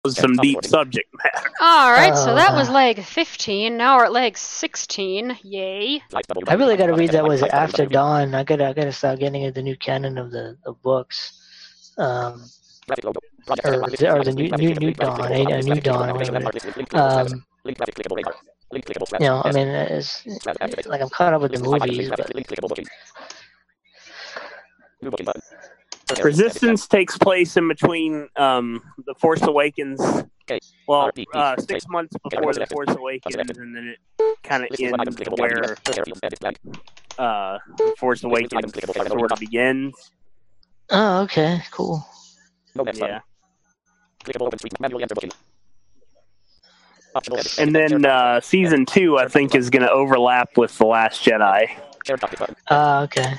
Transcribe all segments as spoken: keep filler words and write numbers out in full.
some deep subject matter. Alright, so that Uh, was leg fifteen. Now we're at leg sixteen. Yay. I really got to read that. Was it After Dawn? I gotta, I gotta start getting into the new canon of the, the books. Um, or, or the new, new, new Dawn, a, a new Dawn, or whatever. Um, you know, I mean, it's, like I'm caught up with the movies, but Resistance takes place in between um, The Force Awakens, well, uh, six months before The Force Awakens, and then it kind of ends where uh, The Force Awakens sort of begins. Oh, okay, cool. Yeah. And then uh, season two, I think, is going to overlap with The Last Jedi. Ah, uh, okay.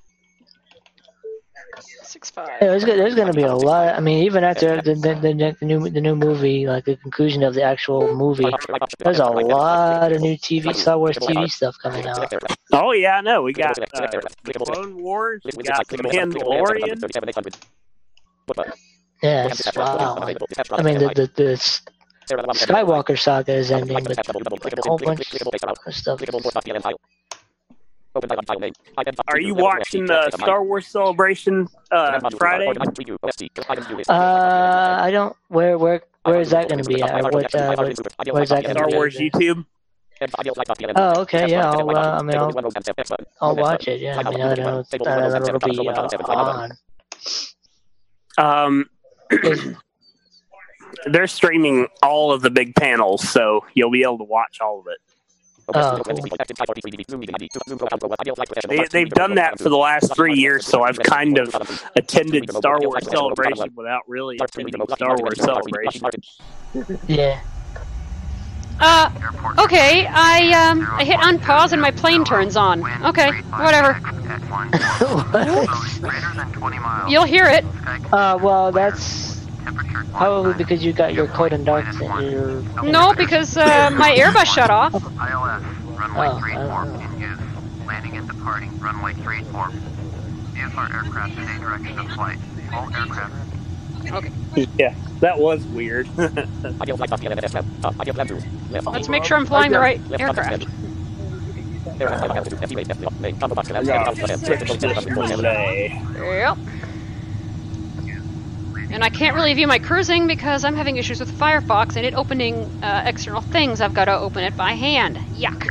Six five. Yeah, there's, there's going to be a lot. I mean, even after the, the, the, the new the new movie, like the conclusion of the actual movie, there's a lot of new T V, Star Wars T V stuff coming out. Oh yeah, I know. We got uh, Clone Wars. We got The Mandalorian. Yeah, it's, wow. I mean, the the, the Skywalker saga is ending, but like a whole bunch of stuff. Are you watching the Star Wars Celebration uh, Friday? Uh, I don't. Where where where is that going to be at? Or what, uh, what, where's that going to Star be? Wars YouTube. Oh, okay, yeah. I'll, uh, I mean, I'll, I'll watch it. Yeah, I mean, I don't know. I don't know it'll be uh, on. Um, they're streaming all of the big panels, so you'll be able to watch all of it. Oh, cool. They, they've done that for the last three years, so I've kind of attended Star Wars Celebration without really attending Star Wars Celebration. Yeah. Uh, okay, I, um, I hit unpause and my plane turns on. Okay, whatever. You'll hear it. Uh, well, that's probably because you got your code and dark thing. Your... No, because, uh, my Airbus shut off. I L S, runway Oh, three I four don't know. in use. Landing and departing, runway three four. V F R aircraft in a direction of flight. All aircraft. Okay. Yeah, that was weird. Let's make sure I'm flying the right aircraft. Yep. And I can't really view my cruising because I'm having issues with Firefox and it opening uh, external things. I've got to open it by hand. Yuck.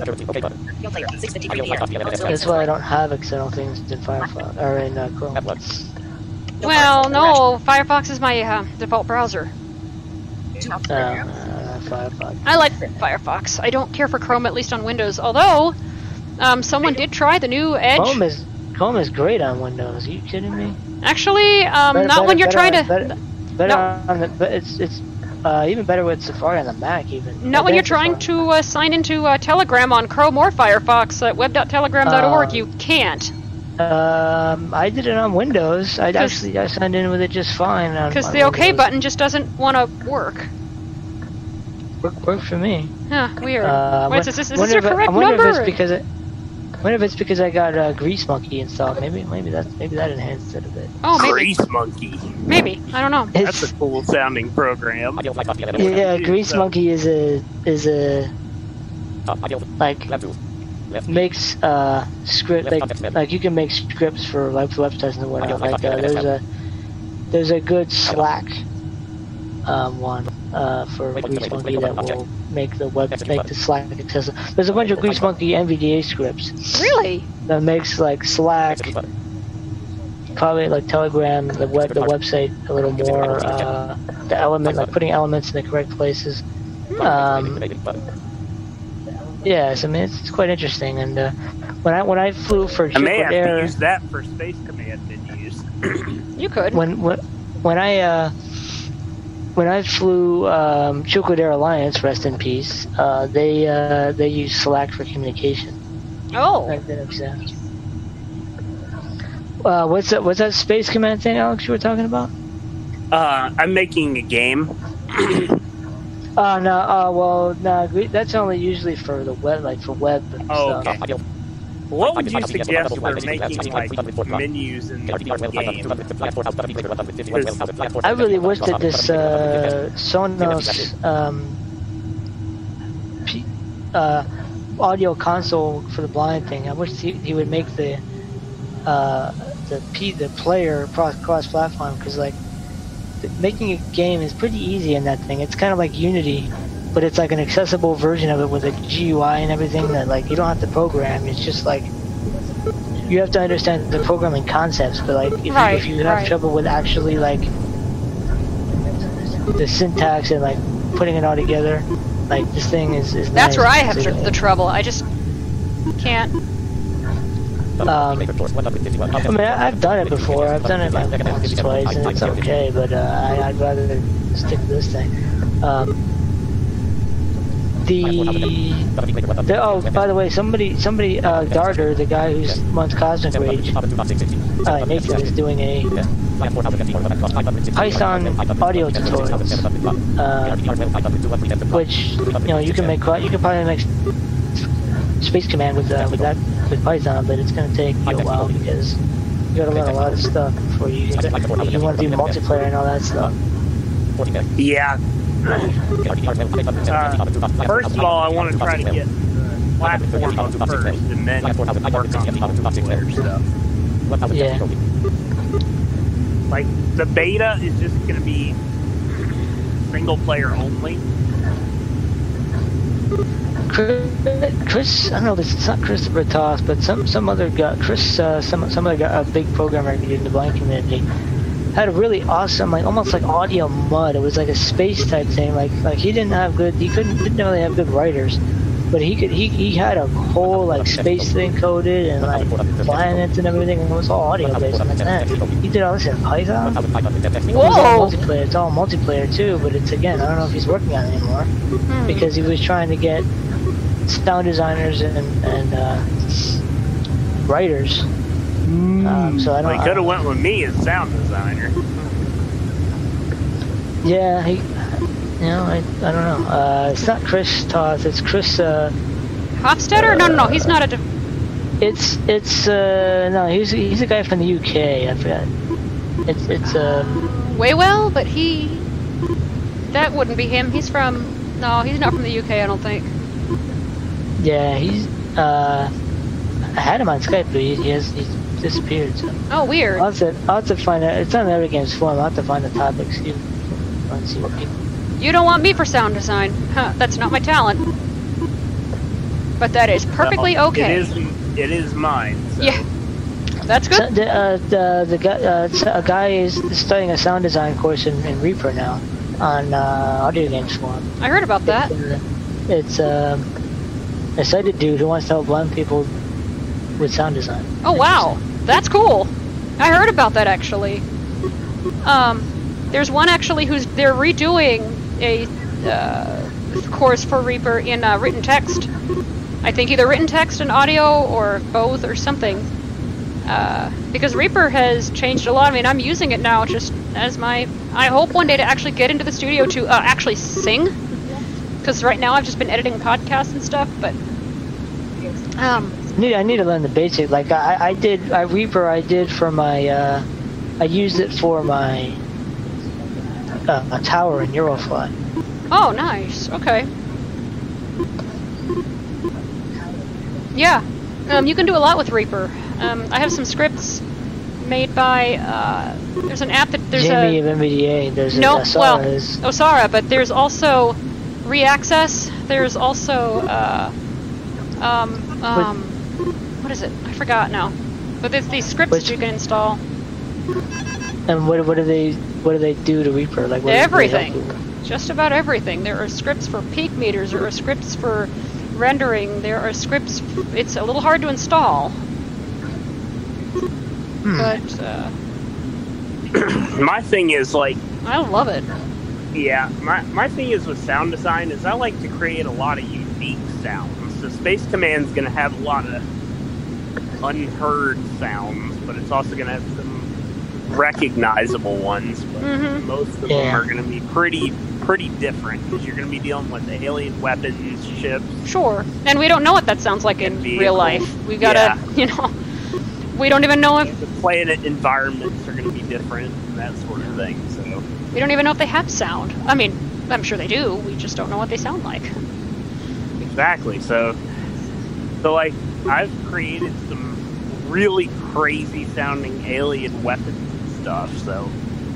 That's why I don't have external things in Firefox or in uh, Chrome. Well, no, Firefox is my uh, default browser. Uh, uh, Firefox. I like Firefox. I don't care for Chrome, at least on Windows. Although, um, someone did try the new Edge. Chrome is Chrome is great on Windows. Are you kidding me? Actually, um, Better- not better- when you're better trying on- to. Better, better no. on the, but it's it's uh, even better with Safari on the Mac. Even Not when you're Better trying Safari. to uh, sign into uh, Telegram on Chrome or Firefox at web dot telegram dot org. Uh, You can't. Um, I did it on Windows. I actually I signed in with it just fine. on- Because on the OK Windows. button just doesn't want to work. Work, worked for me. Huh, weird. Uh, Wait, won- is this, is this wonder your if it- correct I wonder number? if it's because it. I wonder if it's because I got uh, Grease Monkey installed. Maybe maybe that maybe that enhanced it a bit. Oh, maybe. Grease Monkey. Maybe. I don't know. That's It's, a cool sounding program. yeah, Grease Monkey is a is a like makes uh script like like you can make scripts for like for websites and whatnot. Like uh, there's a there's a good Slack um one uh for Grease Monkey that will make the web make the Slack accessible. There's a bunch of Grease Monkey N V D A scripts Really? that makes like Slack, probably like Telegram, the web the website a little more uh the element like putting elements in the correct places. Um, Yes, I mean it's, it's quite interesting. And uh, when I when I flew for I may Jupiter have to Air, use that for Space Command menus. You could. when when when I uh, when I flew um, Jupiter Air Alliance, rest in peace, uh, they uh, they use Slack for communication. Oh. Like that makes sense. Uh, what's that? What's that Space Command thing, Alex? You were talking about? Uh, I'm making a game. Oh no! Uh, well, no. That's only usually for the web, like for web and Oh, stuff. okay. What would you suggest for making like menus in the game? I really wish that this uh, Sonos um, P, uh, audio console for the blind thing. I wish he, he would make the uh, the P the player cross platform, because like the, making a game is pretty easy in that thing. It's kind of like Unity, but it's like an accessible version of it with a G U I and everything that like you don't have to program. It's just like you have to understand the programming concepts, but like if, right, you, if you have right. trouble with actually like the syntax and like putting it all together, like this thing is, is That's nice. where I have So, tr- the trouble. I just can't. Um, I mean, I, I've done it before. I've done it like once, twice, and it's okay. But uh, I, I'd rather stick to this thing. Um, the, the oh, by the way, somebody, somebody, uh, Darter, the guy who runs Cosmic Rage, uh, Nathan is doing a Python audio tutorials, uh, which you know you can make. You can probably make Space Command with uh, with that with Python, but it's going to take you a while because you got to learn a lot of stuff before you get it. You want to do multiplayer and all that stuff. Yeah. Uh, first of all, I want to try to get the platform up first, and then work on the multiplayer stuff. Yeah. Like, the beta is just going to be single player only. Chris, I don't know, this it's not Christopher Toss, but some some other guy, Chris, uh, some some other guy, a big programmer in the blind community, had a really awesome, like almost like audio mud. It was like a space type thing. Like like he didn't have good, he couldn't didn't really have good writers, but he could he he had a whole like space thing coded and like planets and everything, and it was all audio based. And that he did all this in Python. Whoa! It was all multiplayer. It's all multiplayer too, but it's again, I don't know if he's working on it anymore Hmm. because he was trying to get sound designers and, and uh, writers. Um, so I don't. Well, he could have went with me as sound designer. Yeah, he. You know, I, I don't know. Uh, it's not Chris Toth. It's Chris. Uh, Hofstetter? No, no, no. He's not a. De- it's it's uh, no. He's he's a guy from the U K. I forgot. It's it's uh. Waywell, but he. That wouldn't be him. He's from. No, he's not from the U K. I don't think. Yeah, he's. Uh, I had him on Skype, but he, he has he's disappeared. So. Oh, weird. I'll have to I'll have to find out. It's on Every Games forum. I'll have to find the topics. You want to see what people. You don't want me for sound design. Huh, that's not my talent. But that is perfectly Well, okay. It is, it is mine. So. Yeah. That's So, good. the, uh, the, the guy, uh, a guy is studying a sound design course in, in Reaper now on uh, Audio Games Forum. I heard about that. It's, uh, it's uh, a sighted dude who wants to help blind people with sound design. Oh, wow. That's cool. I heard about that, actually. Um, there's one, actually, who's... They're redoing a uh, course for Reaper in uh, written text. I think either written text and audio, or both, or something. Uh, because Reaper has changed a lot. I mean, I'm using it now just as my... I hope one day to actually get into the studio to uh, actually sing. Because right now I've just been editing podcasts and stuff, but... Um, I need, I need to learn the basic. Like, I, I did... I Reaper I did for my... Uh, I used it for my... Uh, a tower in Eurofly. oh, nice. Okay. Yeah. Um, you can do a lot with Reaper. Um, I have some scripts made by... Uh, there's an app that... There's Jamie a, of M B D A. There's No, a, Asara well, is, Osara, but there's also Reaccess. There's also, uh, um, um, what is it? I forgot now. But there's these scripts Which- that you can install. And what what do they what do they do to Reaper? Like what do they help Everything. you with? Just about everything. There are scripts for peak meters. There are scripts for rendering. There are scripts. It's a little hard to install. Hmm. But, uh, My thing is, like, I love it. yeah, my, my thing is with sound design is I like to create a lot of unique sounds. So Space Command's going to have a lot of unheard sounds, but it's also going to have some recognizable ones. But Mhm. most of Yeah. them are going to be pretty pretty different because you're going to be dealing with alien weapons, ships. Sure, and we don't know what that sounds like in vehicles. real life. We gotta, yeah. you know, we don't even know if the planet environments are going to be different and that sort of thing. So we don't even know if they have sound. I mean, I'm sure they do. We just don't know what they sound like. Exactly. So, so like I've created some really crazy sounding alien weapons and stuff. So.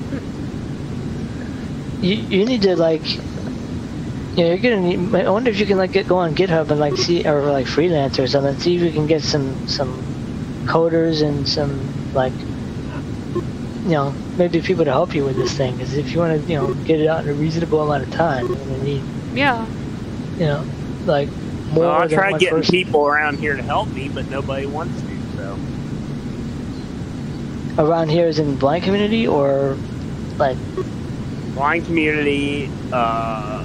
You, you need to like, you know, you're gonna need, I wonder if you can like get go on GitHub and like see, or like freelance or something, see if you can get some some coders and some like, you know, maybe people to help you with this thing. Because if you want to, you know, get it out in a reasonable amount of time, you're gonna need, yeah, you know, like more. Well, I than tried one getting person. people around here to help me, but nobody wants to. So Around here is in blind community or like. Blind community, uh,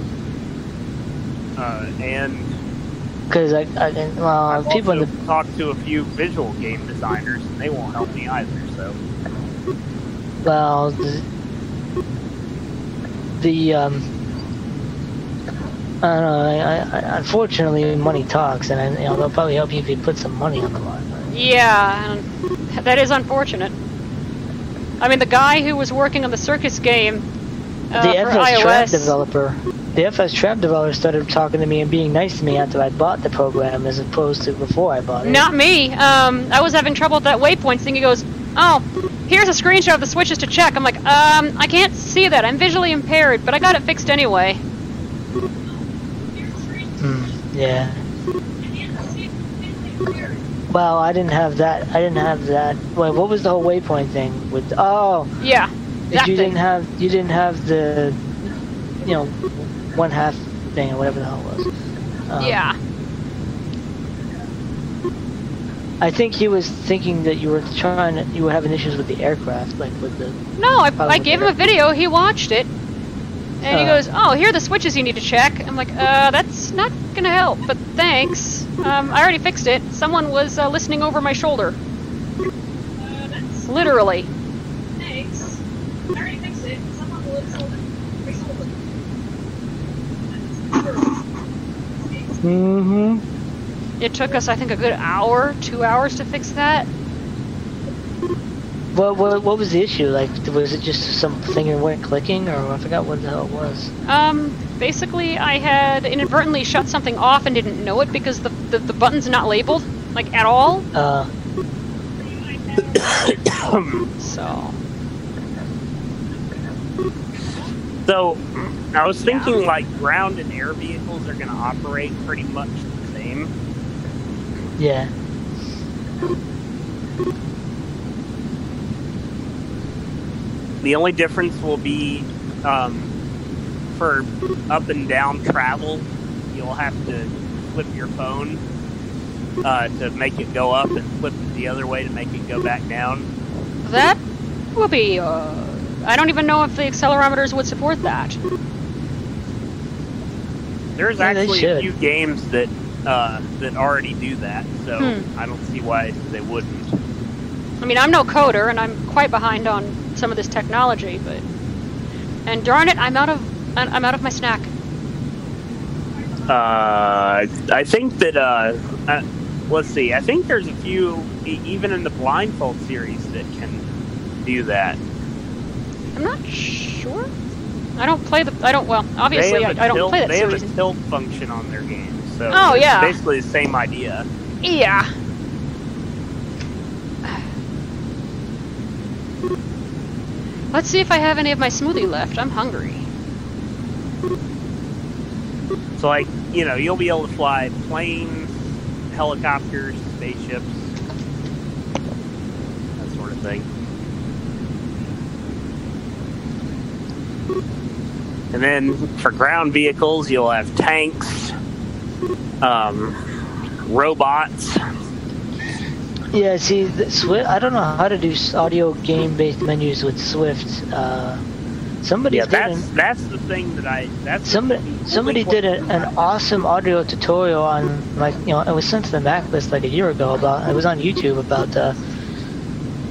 uh, and because I, I, well, I've people also in the talked to a few visual game designers, and they won't help me either. So, well, the, the um, I don't know. I, I, unfortunately, money talks, and I, you know, they'll probably help you if you put some money on the line. Yeah, and that is unfortunate. I mean, the guy who was working on the circus game uh, the for F S Trap iOS. developer, the F S Trap developer started talking to me and being nice to me after I bought the program, as opposed to before I bought it. Not me. Um, I was having trouble with that waypoint thing. He goes, "Oh, here's a screenshot of the switches to check." I'm like, um, I can't see that. I'm visually impaired, but I got it fixed anyway. Hmm. Yeah. Well, I didn't have that. I didn't have that. Wait, what was the whole waypoint thing with? Oh. Yeah. That you thing. didn't have. You didn't have the, you know, one half thing or whatever the hell it was. Um, yeah. I think he was thinking that you were trying. To, you were having issues with the aircraft, like with the. No, I, I with gave the him a video. He watched it, and he Uh. goes, "Oh, here are the switches you need to check." I'm like, "Uh, that's not gonna help, but thanks. Um, I already fixed it. Someone was uh, listening over my shoulder. Uh, that's Literally." thanks. I already fixed it. Someone will install it. Resolve it. Mm-hmm. It took us, I think, a good hour, two hours to fix that. What, what what was the issue? Like, was it just something that weren't clicking, or I forgot what the hell it was? Um, basically, I had inadvertently shut something off and didn't know it because the, the, the button's not labeled, like, at all. Uh. So. so I was thinking like ground and air vehicles are going to operate pretty much the same. Yeah. The only difference will be um, for up and down travel, you'll have to flip your phone uh, to make it go up and flip it the other way to make it go back down. That will be, uh, I don't even know if the accelerometers would support that. There's Yeah, they actually a should. few games that uh, that already do that, so Hmm. I don't see why they wouldn't. I mean, I'm no coder, and I'm quite behind on some of this technology, but... And darn it, I'm out of, I'm out of my snack. Uh, I think that, uh, uh, let's see, I think there's a few, e- even in the Blindfold series, that can do that. I'm not sure. I don't play the, I don't, well, obviously They I, have a I don't tilt- play that They series. have a tilt function on their games, so Oh, it's yeah. basically the same idea. Yeah. Let's see if I have any of my smoothie left. I'm hungry. So, like, you know, you'll be able to fly planes, helicopters, spaceships, that sort of thing. And then for ground vehicles, you'll have tanks, um, robots. Yeah, see, the Swift. I don't know how to do s- audio game-based menus with Swift. Uh, somebody Yeah, did that's an, that's the thing that I. That's somebody the somebody only did a, an awesome audio tutorial on, like, you know, it was sent to the Mac list like a year ago about. It was on YouTube about uh,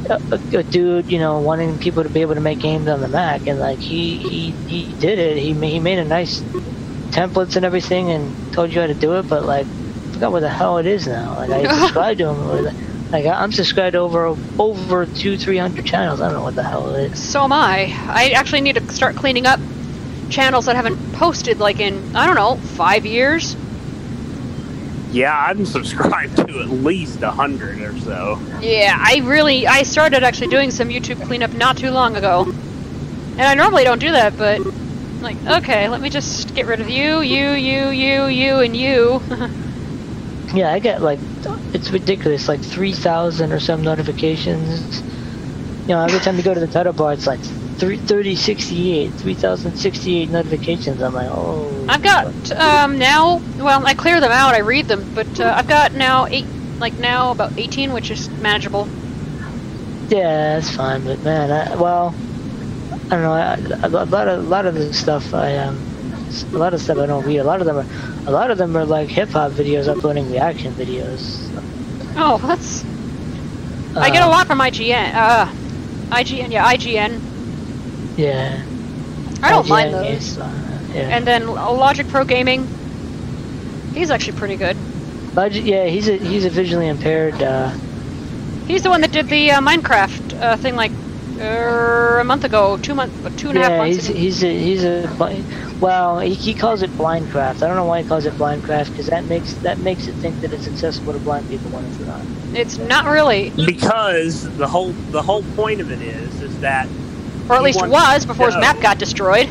a, a dude, you know, wanting people to be able to make games on the Mac, and like he he, he did it. He made, he made a nice templates and everything, and told you how to do it. But like, I forgot what the hell it is now. Like I subscribed to him. Like I'm subscribed to over over two three hundred channels. I don't know what the hell it is. So am I. I actually need to start cleaning up channels that haven't posted like in I don't know five years. Yeah, I'm subscribed to at least a hundred or so. Yeah, I really, I started actually doing some YouTube cleanup not too long ago. And I normally don't do that, but, like, okay, let me just get rid of you, you, you, you, you, and you. Yeah, I get, like, it's ridiculous, like three thousand or some notifications. You know, every time you go to the title bar, it's like thirty sixty-eight, three thousand sixty-eight notifications. I'm like, oh. I've got um, now. Well, I clear them out. I read them, but uh, I've got now eight. Like now, about eighteen, which is manageable. Yeah, that's fine. But man, I, well, I don't know. I, a lot of a lot of the stuff I um, a lot of stuff I don't read. A lot of them are, a lot of them are like hip hop videos uploading reaction videos. Oh, that's. Uh, I get a lot from I G N. Uh, I G N, yeah, I G N. Yeah. I don't I G N mind those. Is, uh, yeah. And then Logic Pro Gaming. He's actually pretty good. Logic, yeah, he's a he's a visually impaired. Uh, He's the one that did the uh, Minecraft uh, thing like uh, a month ago, two months, two and a half yeah, months he's ago. he's a he's a well, he, he calls it Blindcraft. I don't know why he calls it Blindcraft because that makes that makes it think that it's accessible to blind people when it's not. It's not really. Because the whole the whole point of it is is that. Or at least was before his know. map got destroyed.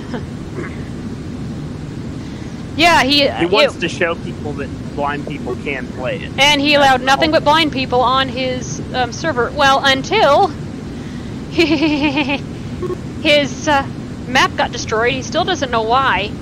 Yeah, he. He wants it, to show people that blind people can play it. And he allowed nothing but blind people on his um, server. Well, until his uh, map got destroyed. He still doesn't know why.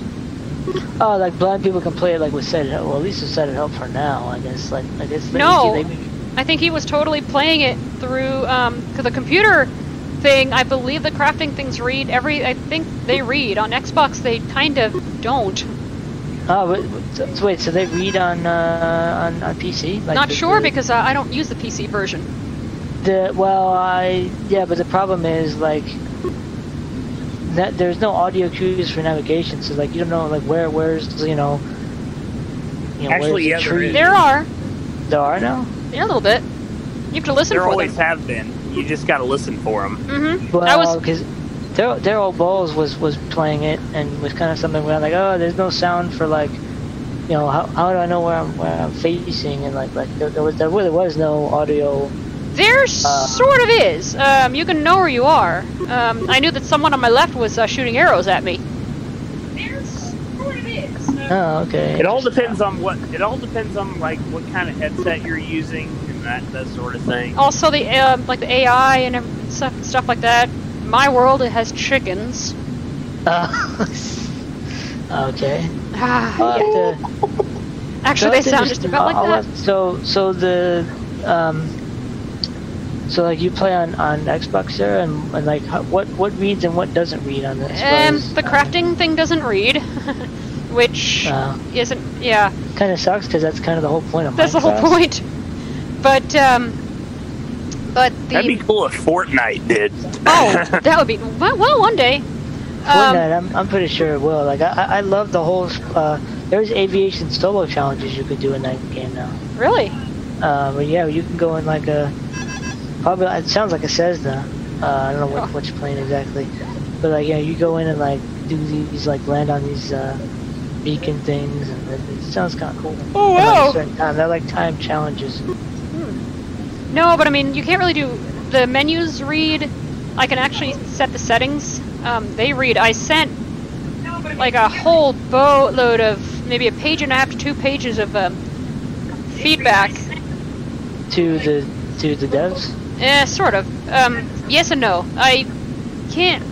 Oh, like blind people can play it like with set it help. Well, at least with set it help for now, I guess. Like I guess. No, they, they, I think he was totally playing it through um, cause the computer thing. I believe the crafting things read every. I think they read on Xbox. They kind of don't. Oh, but, so wait. So they read on uh, on on P C? Like Not the, sure the, because uh, I don't use the P C version. The well, I yeah, but the problem is like that there's no audio cues for navigation, so like you don't know like where where's you know. You know Actually, yeah, the there tree? is. There are. There are now. Yeah, a little bit. You have to listen There for always them. have been. You just got to listen for them. Mm-hmm. Well, I was. because Daryl Daryl Bowles was was playing it and was kind of something where I'm like, oh, there's no sound for like, you know, how, how do I know where I'm where I'm facing and like like there, there was there really was no audio. There uh, sort of is. Um, you can know where you are. Um, I knew that someone on my left was uh, shooting arrows at me. There's sort of is. Oh, okay. It all depends on what. It all depends on like what kind of headset you're using and that that sort of thing. Also, the uh, like the A I and every- stuff stuff like that. My world, it has chickens. Uh, okay. Ah, I'll yeah. have to- Actually, they That's sound just interesting. about like I'll that. have- so so the um so like you play on on Xbox there and, and like how, what what reads and what doesn't read on this? Um, Was, the uh, crafting thing doesn't read, which Uh, isn't. Yeah, kind of sucks because that's kind of the whole point of that's the whole Minecraft. point. But um, but the That'd be cool if Fortnite did. oh, that would be well, well one day. Um, Fortnite, I'm, I'm pretty sure it will. Like I, I I love the whole. Uh, there's aviation solo challenges you could do in that game now. really? Uh, but yeah, you can go in like a. Probably it sounds like a Cessna. Uh, I don't know Oh. what, which plane exactly, but like yeah, you go in and like do these like land on these uh, beacon things, and it, it sounds kind of cool. Oh, And, like, wow. a certain time. They're like time challenges. No, but I mean, you can't really do the menus read. I can actually set the settings. Um, they read. I sent No, but I mean, like a whole boatload of maybe a page and a half to two pages of um, feedback. To the to the devs. Eh, sort of. Um, yes and no. I can't.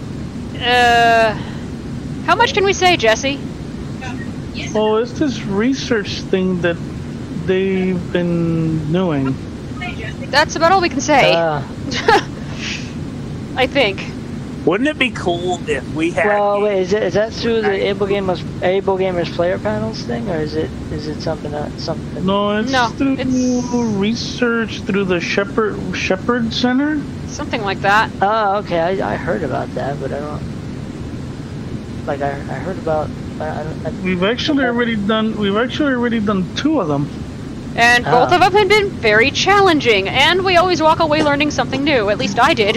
Uh, how much can we say, Jesse? yes, Well, it's this research thing that they've been doing. say, Jesse. That's about all we can say. Uh, I think. Wouldn't it be cool if we had? Well, wait, is it is that through the Able Gamers Able Gamers player panels thing, or is it is it something uh, something? No, it's No, through it's- research through the Shepherd Shepherd Center. Something like that. Oh, okay. I, I heard about that, but I don't. Like I I heard about. I, I, don't- I, We've actually already done. We've actually already done two of them. And Ah. both of them have been very challenging, and we always walk away learning something new. At least I did.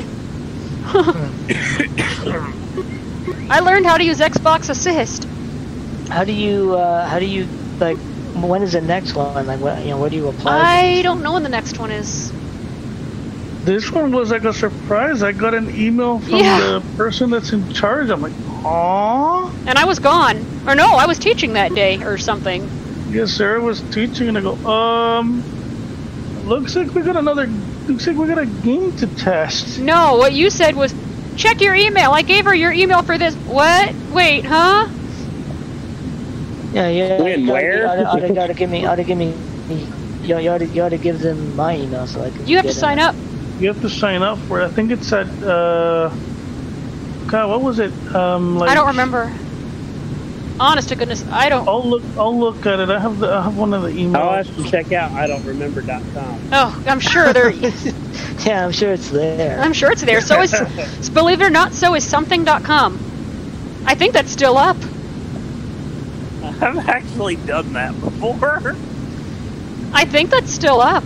I learned how to use Xbox Assist. how do you uh, how do you like? When is the next one? Like what you know? Where do you apply? I don't know when the next one is. This one was like a surprise. I got an email from Yeah. the person that's in charge. I'm like, aww. And I was gone. Or no, I was teaching that day or something. Yes, sir. I was teaching, and I go, um, looks like we got another. Looks like we got a game to test. No, what you said was, check your email. I gave her your email for this. What? Wait, huh? Yeah, yeah. When, you gotta- where? You oughta, oughta, oughta give me. Oughta give me. You, you, oughta, you oughta give them my email so I can. You have to get sign it. up. You have to sign up for it. I think it's at. Uh, God, what was it? Um, like. I don't remember. Honest to goodness, I don't. I'll look. I'll look at it. I have the. I have one of the emails. I'll have to check out I don't remember dot com. Oh, I'm sure there. Yeah, I'm sure it's there. I'm sure it's there. So is, believe it or not, so is something dot com. I think that's still up. I've actually done that before. I think that's still up.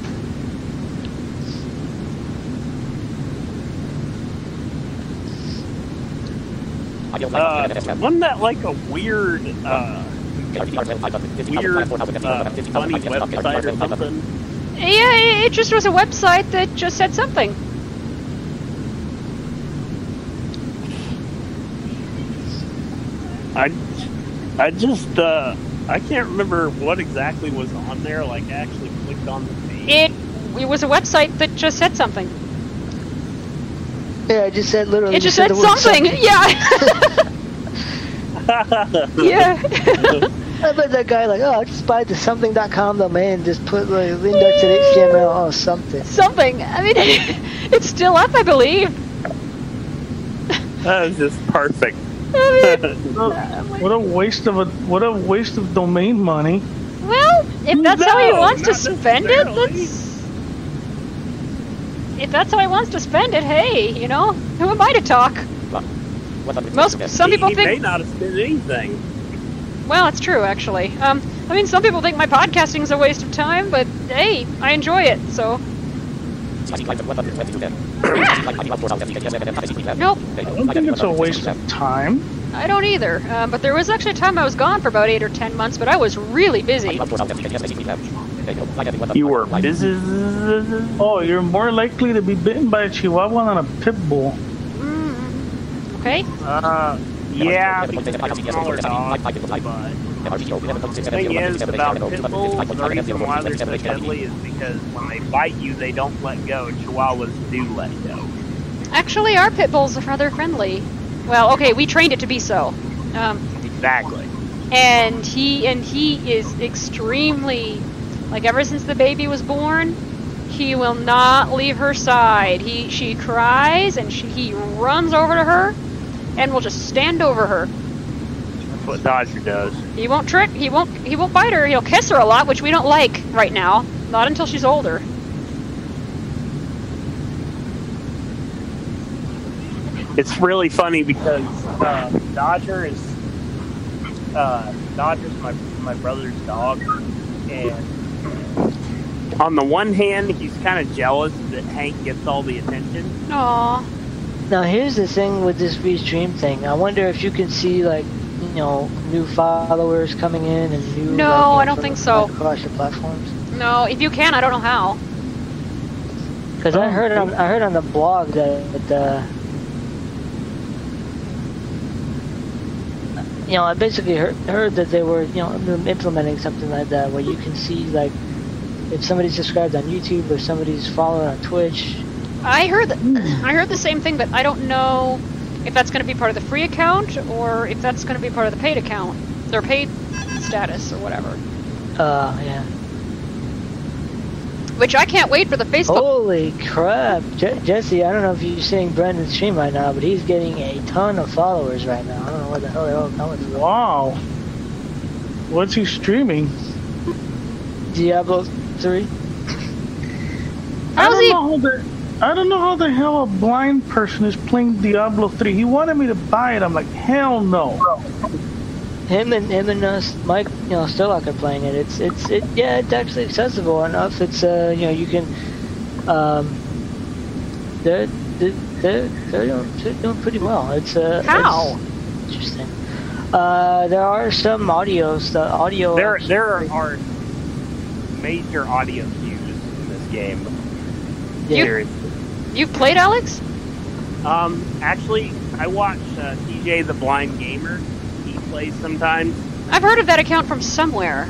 Uh, wasn't that like a weird, uh, weird, uh, funny website or something? Yeah, it it just was a website that just said something. I, I just, uh, I can't remember what exactly was on there. Like, I actually clicked on the page. It it was a website that just said something. Yeah, I just said literally. It just said said the word something. Yeah. Yeah. I bet that guy like, oh, I just buy the something dot com domain and just put like index and H T M L. Oh, something. Something. I mean, it's still up, I believe. That was just perfect. I mean, What a waste of a. What a waste of domain money. well, if that's how he No, wants to not spend it, necessarily. that's. If that's how he wants to spend it, hey, you know, who am I to talk? Most some people he, he may think. not have spent anything. Well, it's true, actually. Um, I mean, some people think my podcasting is a waste of time, but hey, I enjoy it, so. Nope. I don't think it's a waste of time. I don't either. Um, but there was actually a time I was gone for about eight or ten months, but I was really busy. You were busy. Oh, you're more likely to be bitten by a chihuahua than a pit bull. Mm, okay. Uh, yeah, because they're smaller dogs, but the thing is about pit bulls, the reason why they're so deadly is because when they bite you, they don't let go. Chihuahuas do let go. Actually, our pit bulls are rather friendly. Well, okay, we trained it to be so. Um, Exactly. and he and he is extremely, like ever since the baby was born, he will not leave her side. He she cries and she, he runs over to her, and will just stand over her. That's what Dodger does. He won't trick. He won't. He won't bite her. He'll kiss her a lot, which we don't like right now. Not until she's older. It's really funny because uh, Dodger is uh, Dodger's my my brother's dog, and on the one hand, he's kind of jealous that Hank gets all the attention. Aww. Now here's the thing with this restream thing. I wonder if you can see like, you know, new followers coming in and new. No, like, you know, I don't from, think so. like, across your platforms. No, if you can, I don't know how. Because I heard on I heard on the blog that, that uh, you know, I basically heard, heard that they were, you know, implementing something like that where you can see like if somebody's subscribed on YouTube or somebody's followed on Twitch. I heard that. I heard the same thing, but I don't know if that's going to be part of the free account or if that's going to be part of the paid account, their paid status or whatever. Uh, yeah. Which I can't wait for the Facebook. Holy crap, Je Jesse! I don't know if you're seeing Brendan's stream right now, but he's getting a ton of followers right now. I don't know what the hell they're all coming from. Wow. What's he streaming? Diablo three. I How's don't he? know how the I don't know how the hell a blind person is playing Diablo three. He wanted me to buy it. I'm like, hell no. Him and him and uh, Mike, you know, Stillock are playing it. It's it's it yeah, it's actually accessible enough. It's uh, you know, you can um, they're they're they're, they're, doing, they're doing pretty well. It's uh, How? It's interesting. Uh, there are some audios. The audio. There there are major audio cues in this game. Yeah. Seriously. You've played, Alex? Um, actually, I watch uh, T J the Blind Gamer. He plays sometimes. I've heard of that account from somewhere.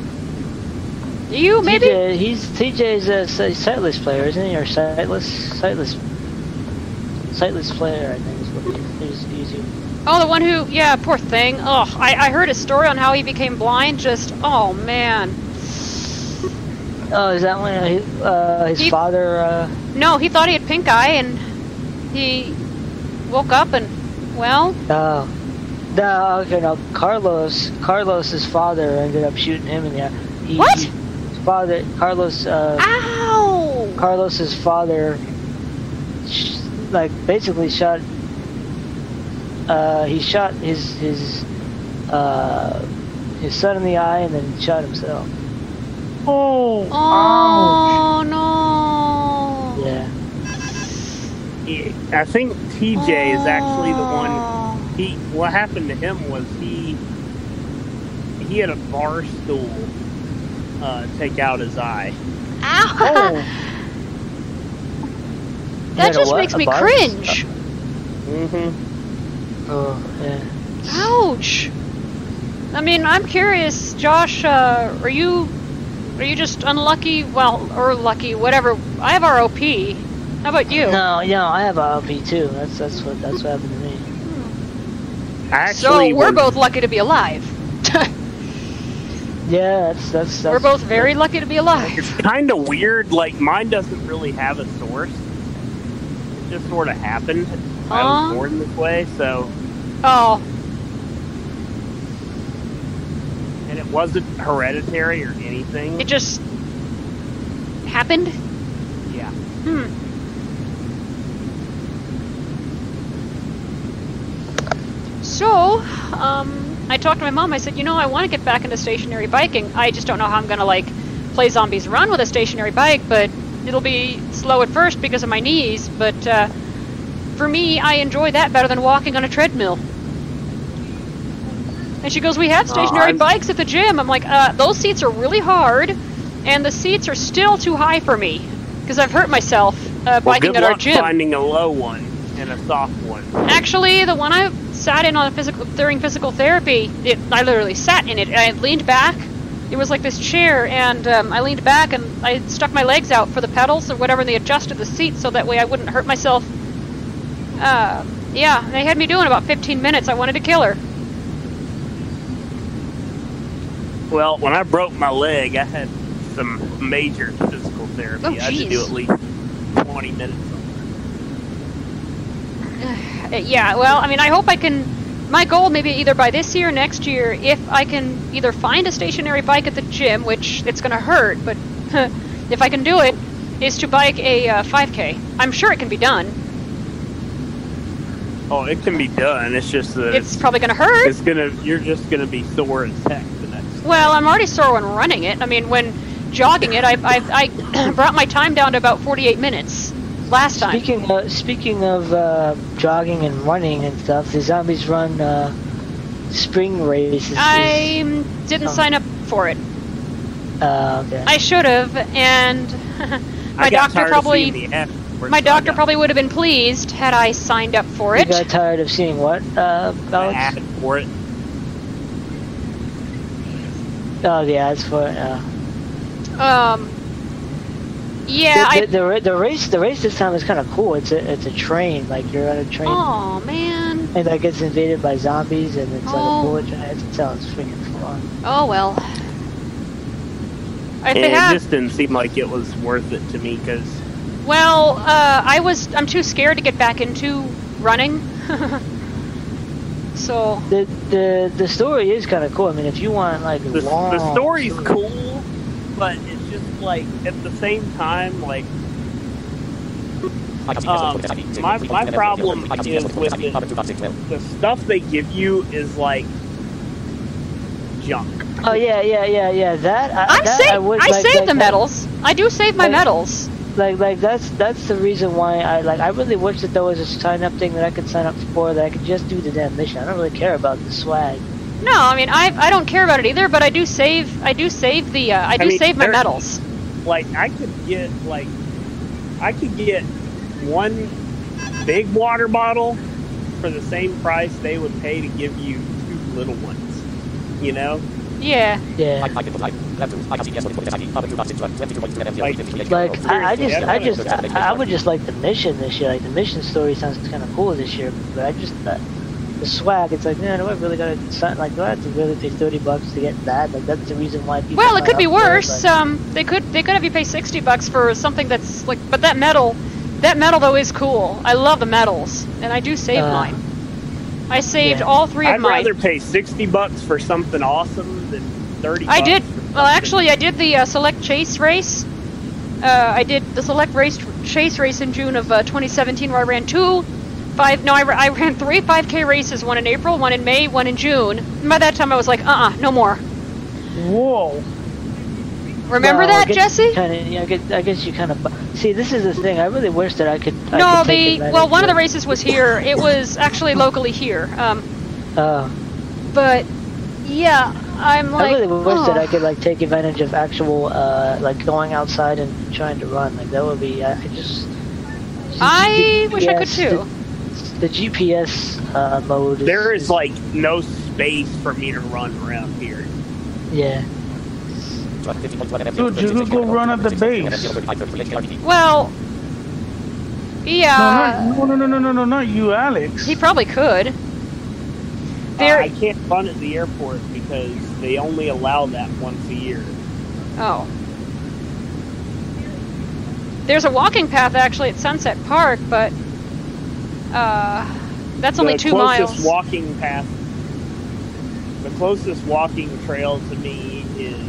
You maybe? T J, he's T J's a sightless player, isn't he? Or sightless, sightless, sightless player. I think is what he's using. Oh, the one who, yeah, poor thing. Oh, I, I heard a story on how he became blind. Just, oh man. Oh, is that when he, uh, his He- father? Uh, No, he thought he had pink eye, and he woke up and, well, oh, no, okay, no. Carlos, Carlos's father ended up shooting him in the eye. He, What? he- his father, Carlos. Uh, ow! Carlos's father, sh like basically shot. Uh, he shot his his uh, his son in the eye and then shot himself. Oh, Oh no! Yeah. He, I think T J is actually the one. Oh. He what happened to him was he he had a bar stool uh, take out his eye. Ow! Oh. That Had a just what? makes A me bar? cringe. Mm-hmm. Oh yeah. Ouch! I mean, I'm curious, Josh. Uh, are you are you just unlucky? Well, or lucky, whatever. I have R O P. How about you? No, you know, I have R O P too. That's that's what that's what happened to me. I So actually we're was- both lucky to be alive. Yeah, that's that's. that's We're both very lucky to be alive. It's kind of weird. Like mine doesn't really have a source. It just sort of happened. I Aw. was born this way, so Oh, and it wasn't hereditary or anything. it just happened. Yeah. Hmm. So, um, I talked to my mom. I said, you know, I want to get back into stationary biking. I just don't know how I'm gonna like play Zombies Run with a stationary bike, but it'll be slow at first because of my knees. But uh, for me, I enjoy that better than walking on a treadmill. And she goes, we have stationary I'm- bikes at the gym. I'm like, uh, those seats are really hard, and the seats are still too high for me because I've hurt myself uh, Well, biking good at our luck gym. finding a low one and a soft one. Actually, the one I sat in on physical during physical therapy, it, I literally sat in it. I leaned back. It was like this chair, and um, I leaned back and I stuck my legs out for the pedals or whatever, and they adjusted the seat so that way I wouldn't hurt myself. Uh, yeah, they had me doing about fifteen minutes. I wanted to kill her. Well, when I broke my leg, I had some major physical therapy. Oh, I had to jeez. do at least twenty minutes. Uh, yeah, well, I mean, I hope I can. My goal, maybe either by this year or next year, if I can either find a stationary bike at the gym, which it's going to hurt, but if I can do it, is to bike a uh, five K. I'm sure it can be done. Oh, it can be done. It's just that It's it's, probably going to hurt. it's gonna. You're just gonna be sore as heck the next. Well, I'm already sore when running it. I mean, when jogging it, I, I, I brought my time down to about forty-eight minutes last time. Speaking of, speaking of uh, jogging and running and stuff, the Zombies Run uh, spring race is. is I didn't oh. sign up for it. uh, okay. I should have, and my I got doctor tired probably of seeing the F word, my so I doctor got probably would have been pleased had I signed up for You it. got tired of seeing what, uh, an Alex? ad for it. Oh, the ads for it. Uh. Um, yeah, the, I. the, the, the race, the race this time is kind of cool. It's a, it's a train. Like you're on a train, Oh man. and that gets invaded by zombies, and it's like Oh. a bullet train. It sounds freaking fun. Oh well. If and they it had, just didn't seem like it was worth it to me because. well, uh, I was I'm too scared to get back into running. So The the the story is kind of cool. I mean, if you want like The, long, the story's story- cool, but it's just like at the same time, like um, my my problem is with the, the stuff they give you is like junk. Oh yeah, yeah, yeah, yeah. That I, I that save I, would, I like, save like, the that- medals. I do save my Like- medals. Like like that's that's the reason why I like I really wish that there was a sign up thing that I could sign up for that I could just do the damn mission. I don't really care about the swag. No, I mean I I don't care about it either, but I do save I do save the uh, I do mean, save my there- medals. Like I could get like I could get one big water bottle for the same price they would pay to give you two little ones. You know? Yeah. Yeah. Like I, I just I just I, I would just like the mission this year. Like the mission story sounds kind of cool this year, but I just uh, the swag. It's like, man, do I really gotta sign, like do I have to really pay thirty bucks to get that? Like that's the reason why people. Well, it sign could be up for it, worse. like- Um, they could they could have you pay sixty bucks for something that's like, but that medal, that medal though is cool. I love the medals, and I do save Uh, mine. I saved yeah. all three of I'd mine. rather pay sixty bucks for something awesome than thirty. I bucks did. for Well, something- actually, I did the uh, select chase race. Uh, I did the select race chase race in June of uh, twenty seventeen, where I ran two, five. No, I, ra- I ran three five K races. One in April, one in May, one in June. And by that time, I was like, uh-uh, no more. Whoa. Remember Well, I that, guess Jesse? Kind of. Yeah, I guess, I guess you kind of. See, this is the thing. I really wish that I could. I No, could take the advantage well, one of the of- races was here. It was actually locally here. Um, Uh, but yeah, I'm like, I really wish oh. that I could like take advantage of actual uh like going outside and trying to run. Like that would be. I I just. I the wish I could G P S too. The, the G P S uh, mode. Is, There is like no space for me to run around here. Yeah. Dude, you could go run at the base. Well, yeah, No, not, no, no, no, no, no, not you, Alex. he probably could. Uh, There. I can't run at the airport because they only allow that once a year. Oh. There's a walking path actually at Sunset Park, but uh, that's only the two closest miles. walking path, the closest walking trail to me is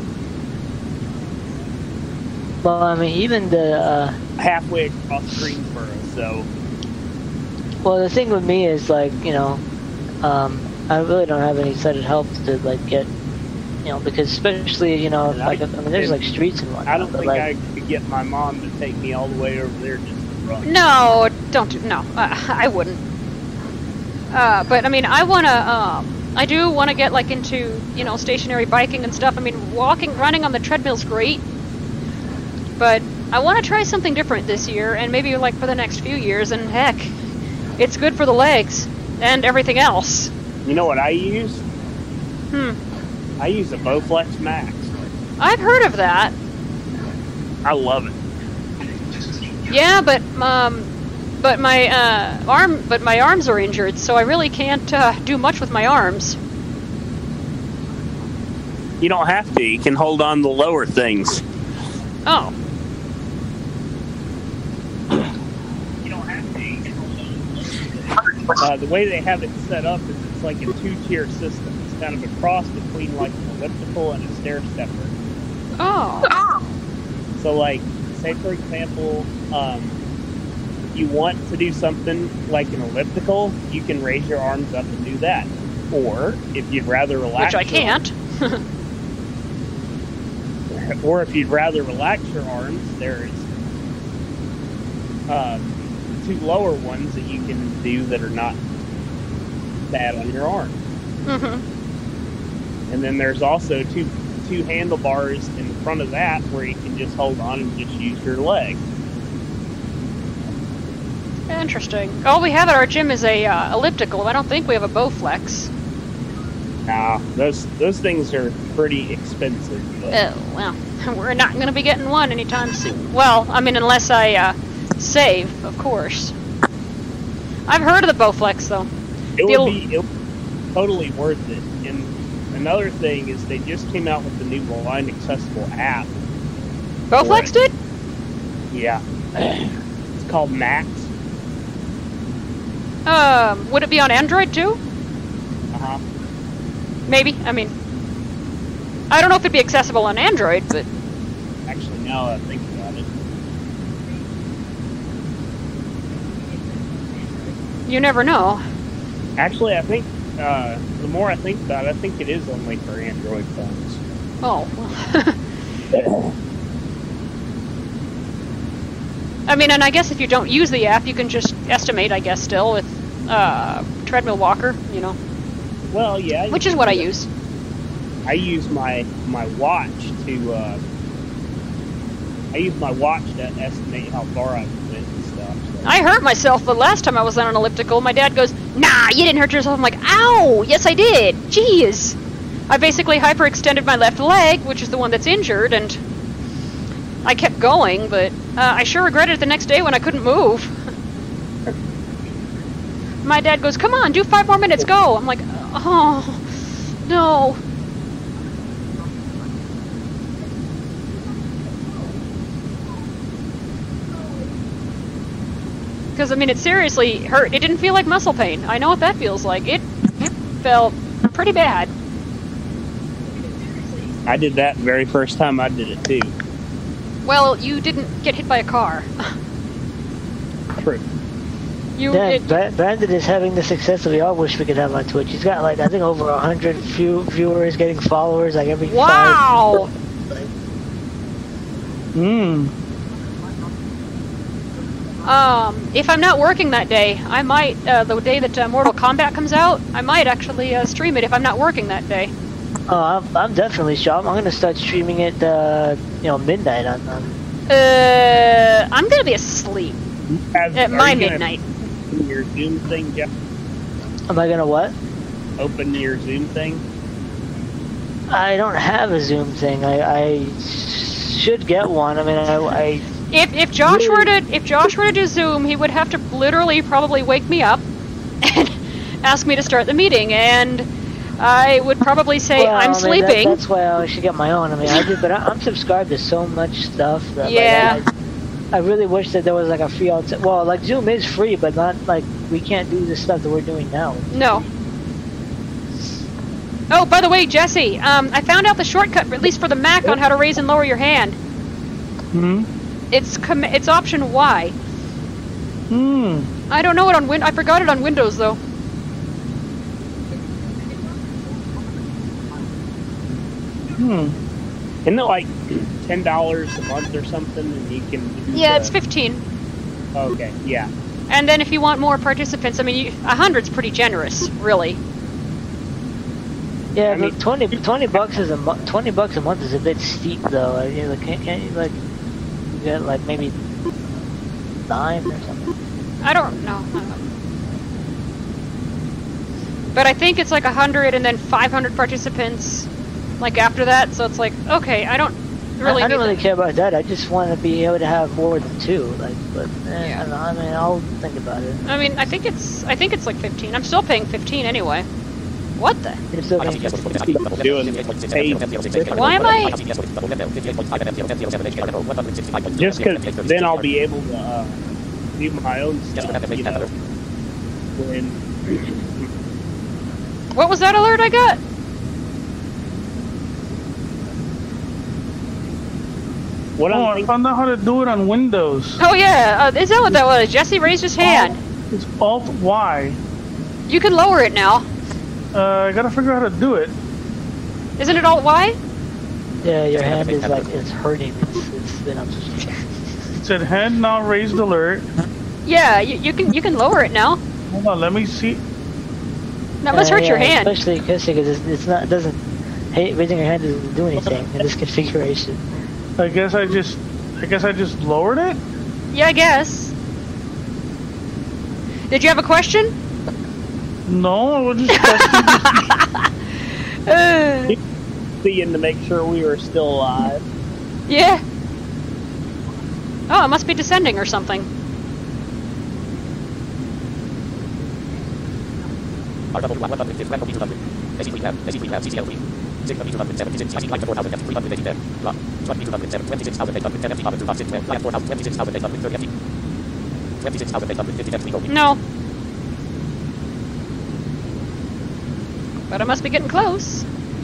Well, I mean, even the. Uh, halfway across Greensboro. So well, the thing with me is like you know, um, I really don't have any sighted help to like get. You know, because especially you know, And I- like I mean, there's like streets and whatnot. I don't but, think like, I could get my mom to take me all the way over there just to run. No, don't do. No, uh, I wouldn't. Uh, but I mean, I wanna. Um, I do want to get like into you know stationary biking and stuff. I mean, walking, running on the treadmill's great, but I want to try something different this year, and maybe like for the next few years. And heck, it's good for the legs and everything else. You know what I use? Hmm. I use a Bowflex Max. I've heard of that. I love it. Yeah, but um, but my uh, arm, but my arms are injured, so I really can't uh, do much with my arms. You don't have to. You can hold on to the lower things. Oh. You don't have to. You can hold on. Uh, the way they have it set up is it's like a two-tier system. It's kind of a cross between like an elliptical and a stair stepper. Oh. So, like, say for example, um, if you want to do something like an elliptical, you can raise your arms up and do that. Or if you'd rather relax, Which I your can't. arms- or if you'd rather relax your arms, there's um, two lower ones that you can do that are not bad on your arm. Mm-hmm. And then there's also two two handlebars in front of that where you can just hold on and just use your leg. Interesting. All we have at our gym is a uh, elliptical. I don't think we have a Bowflex. Nah, those those things are pretty expensive. But Oh, well, we're not going to be getting one anytime soon. Well, I mean, unless I uh, save, of course. I've heard of the Bowflex, though. it the would be it would be totally worth it. And I another thing is they just came out with the new blind accessible app. Bowflex did? Yeah. It's called Max. Um, would it be on Android too? Uh-huh. Maybe. I mean, I don't know if it'd be accessible on Android, but... Actually, now that I think about it. You never know. Actually, I think, uh, the more I think about it, I think it is only for Android phones. Oh, well. I mean, and I guess if you don't use the app, you can just estimate, I guess, still with uh, Treadmill Walker, you know. Well, yeah. Which is what I use. I use my my watch to, uh... I use my watch to estimate how far I went and stuff. So. I hurt myself the last time I was on an elliptical. My dad goes, nah, you didn't hurt yourself. I'm like, ow, yes I did. Jeez. I basically hyperextended my left leg, which is the one that's injured, and I kept going, but uh, I sure regretted it the next day when I couldn't move. My dad goes, come on, do five more minutes, go. I'm like, oh, no. Because, I mean, it seriously hurt. It didn't feel like muscle pain. I know what that feels like. It, it felt pretty bad. I did that the very first time I did it, too. Well, you didn't get hit by a car. True. You, yeah, it, Bra- Brandon is having the success that we all wish we could have on Twitch. He's got, like, I think over a hundred view- viewers, getting followers, like, every wow! Hmm. Um, if I'm not working that day, I might, uh, the day that uh, Mortal Kombat comes out, I might actually uh, stream it if I'm not working that day. Oh, I'm, I'm definitely sure. I'm, I'm going to start streaming it, uh, you know, midnight on... on... Uh, I'm going to be asleep. As, At my midnight. Open your Zoom thing, Jeff? Am I going to what? Open your Zoom thing? I don't have a Zoom thing. I, I should get one. I mean, I... I If if Josh really? were to if Josh were to do Zoom, he would have to literally probably wake me up and ask me to start the meeting, and I would probably say well, I'm I mean, sleeping. That, that's why I should get my own. I mean, I do, but I, I'm subscribed to so much stuff that Yeah. like, I, I really wish that there was like a free alter. Well, like Zoom is free, but not like we can't do the stuff that we're doing now. No. Oh, by the way, Jesse, um, I found out the shortcut, at least for the Mac, on how to raise and lower your hand. Hmm. It's com- it's option Y. Hmm. I don't know it on Win. I forgot it on Windows though. Hmm. Isn't it like ten dollars a month or something, and you can do Yeah, the... it's fifteen. Okay, yeah. And then if you want more participants, I mean, a hundred's pretty generous, really. Yeah, I mean- but twenty, twenty bucks is a mo- twenty bucks a month is a bit steep though. I mean, like, can't, can't you like get like maybe nine or something? I don't know. I don't know. But I think it's like a hundred and then five hundred participants, like after that. So it's like, okay, I don't really. I, I need don't really that. care about that. I just want to be able to have more than two. Like, but eh, Yeah. I, don't know, I mean, I'll think about it. I mean, I think it's. I think it's like fifteen. I'm still paying fifteen anyway. What the? You're still paying Doing paid. Why am I? Just because then I'll be able to uh, do my own stuff, you know. When What was that alert I got? what Oh, I'm I thinking, found out how to do it on Windows. Oh yeah, uh, is that what that was? Jesse raised his hand. It's Alt Y. You can lower it now. Uh, I gotta figure out how to do it. Isn't it Alt Y? Yeah, your hand is like it's hurting. It's it's been up. It said hand now raised alert. Yeah, you, you can you can lower it now. Hold on, let me see. That must Uh, hurt your yeah, hand. especially because it's, it's not it doesn't. Hey, raising your hand doesn't do anything in this configuration. I guess I just, I guess I just lowered it. Yeah, I guess. Did you have a question? No, I was just testing. Uh, seeing to make sure we were still alive. yeah. Oh, it must be descending or something. No. But I must be getting close.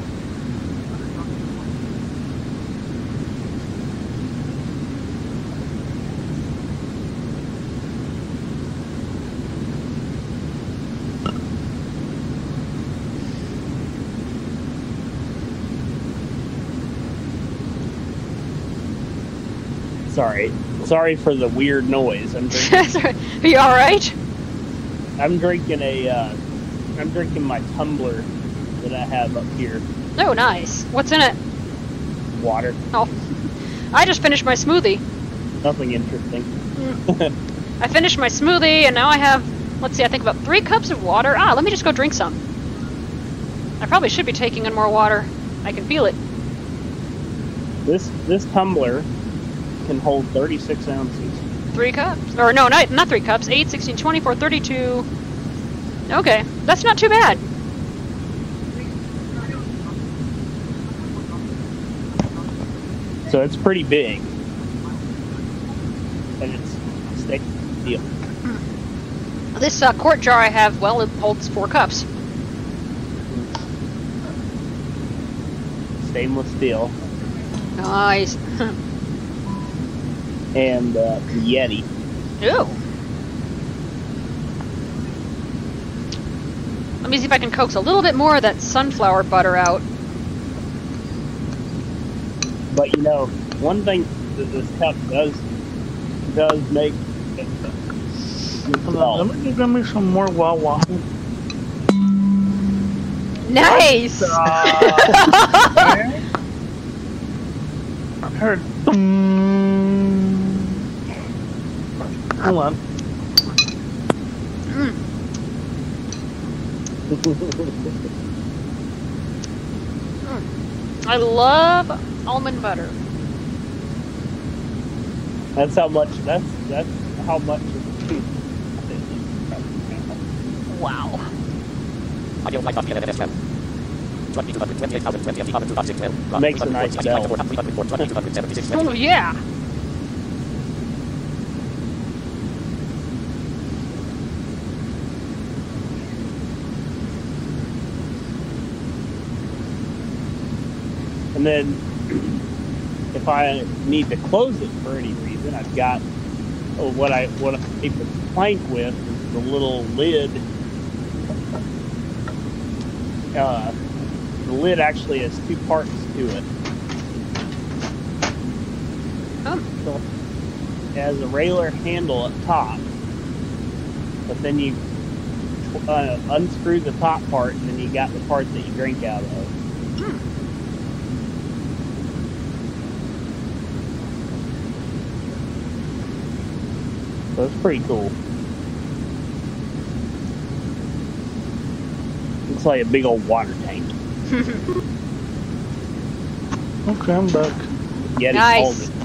Sorry. Sorry for the weird noise. I'm drinking. Are you alright? I'm drinking a, uh, I'm drinking my tumbler that I have up here. Oh, nice. What's in it? Water. Oh. I just finished my smoothie. Nothing interesting. Mm. I finished my smoothie, and now I have, let's see, I think about three cups of water. Ah, let me just go drink some. I probably should be taking in more water. I can feel it. This, this tumbler can hold thirty-six ounces. Three cups. Or no, not, not three cups. eight, sixteen, twenty-four, thirty-two. Okay, that's not too bad. So it's pretty big. And it's stainless steel. This uh, quart jar I have, well, it holds four cups. Stainless steel. Nice. And uh, Yeti. Ooh. Let me see if I can coax a little bit more of that sunflower butter out. But you know, one thing that this cup does does make it Hold on, let me give me some more Wawa. Nice! Uh, I heard. Hold on. Mm. Mm. I love almond butter. That's how much. That's that's how much. Wow. Makes a nice bell. Oh yeah. And then, if I need to close it for any reason, I've got oh, what I what I keep the plank with is the little lid. Uh, the lid actually has two parts to it. Oh. So it has a railer handle up top, but then you uh, unscrew the top part, and then you got the part that you drink out of. Hmm. So it's pretty cool. Looks like a big old water tank. Okay, I'm back. Yeti Nice. called it.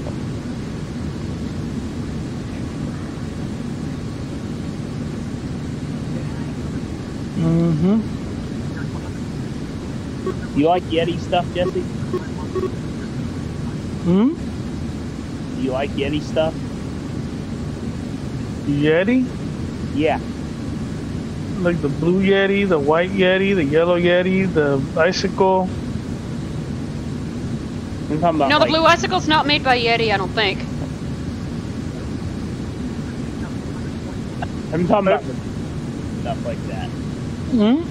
Mm-hmm. You like Yeti stuff, Jesse? Hmm? Do you like Yeti stuff? Yeti? Yeah. Like the blue Yeti, the white Yeti, the yellow Yeti, the icicle. I'm talking about No, the like, blue icicle's not made by Yeti, I don't think. I'm talking about the stuff like that. Hmm?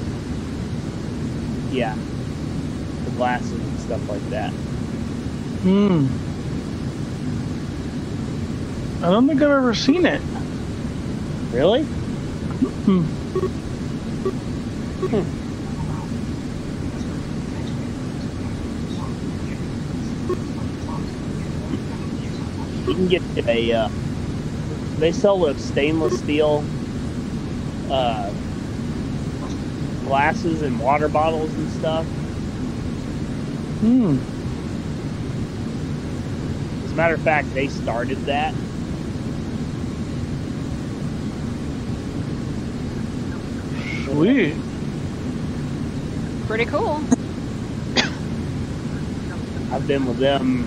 Yeah. The glasses and stuff like that. Hmm. I don't think I've ever seen it. Really? Hmm. Hmm. You can get a, uh, they sell those stainless steel uh, glasses and water bottles and stuff. Hmm. As a matter of fact, they started that. Sweet. Pretty cool. I've been with them.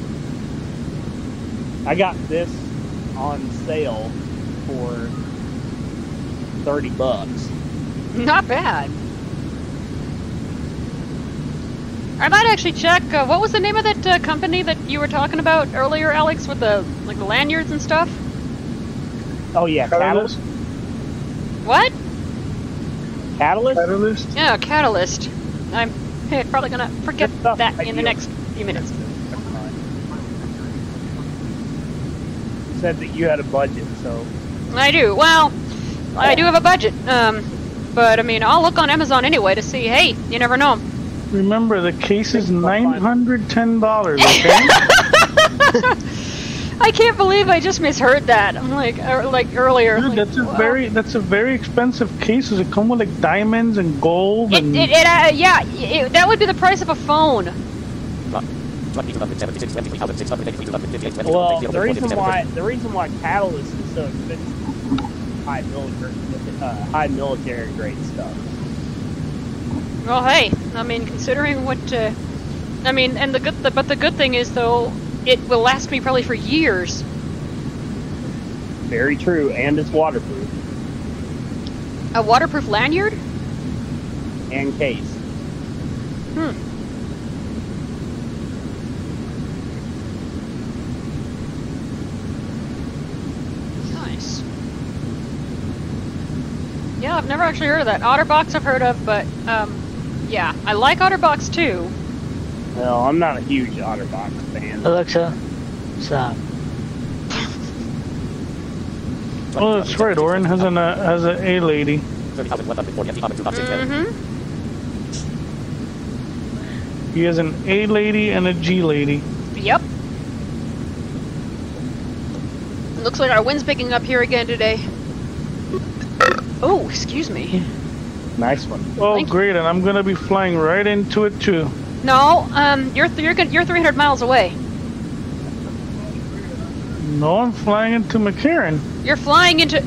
I got this on sale for thirty bucks. Not bad. I might actually check. Uh, what was the name of that uh, company that you were talking about earlier, Alex, with the like the lanyards and stuff? Oh yeah, Catalyst. What? Catalyst. Catalyst. Yeah, Catalyst. I'm hey, probably gonna forget Stuff that like in the you- next few minutes. You said that you had a budget, so I do. Well, I do have a budget. Um, but I mean, I'll look on Amazon anyway to see. Hey, you never know. Remember, the case is nine hundred ten dollars. Okay. I can't believe I just misheard that. I'm like, uh, like earlier. Dude, like, that's a wow. very that's a very expensive case. Does it come with like diamonds and gold? It, And it, it uh, yeah, it, that would be the price of a phone. well, the reason why the reason why Catalyst is so expensive, high military, uh, high military grade stuff. Well, hey, I mean, considering what, uh, I mean, and the good, the, but the good thing is though, it will last me probably for years. Very true, and it's waterproof A waterproof lanyard? and case. Hmm. Nice. Yeah, I've never actually heard of that. Otterbox I've heard of, but, um, yeah, I like Otterbox too. Well, I'm not a huge OtterBox fan. Alexa, stop. oh, that's right. Orin has an uh, has an A lady. Mm-hmm. He has an A lady and a G lady. Yep. Looks like our wind's picking up here again today. Oh, excuse me. Nice one. Oh, Thank you. great! And I'm gonna be flying right into it too. No, um, you're th- you're good- you're three hundred miles away. No, I'm flying into McCarran. You're flying into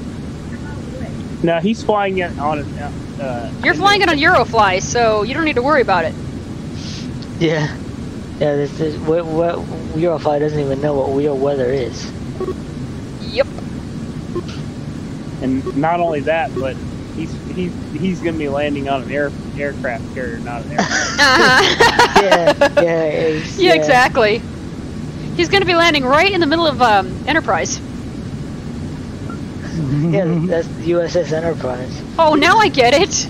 No, he's flying it on a. Uh, you're flying it on Eurofly, so you don't need to worry about it. Yeah. Yeah, this, this, what, what, Eurofly doesn't even know what real weather is. Yep. And not only that, but he's he's he's gonna be landing on an air aircraft carrier, not an aircraft. Uh-huh. Yeah, yeah, it's, yeah, exactly. He's going to be landing right in the middle of um, Enterprise. Yeah, that's the U S S Enterprise. Oh, now I get it.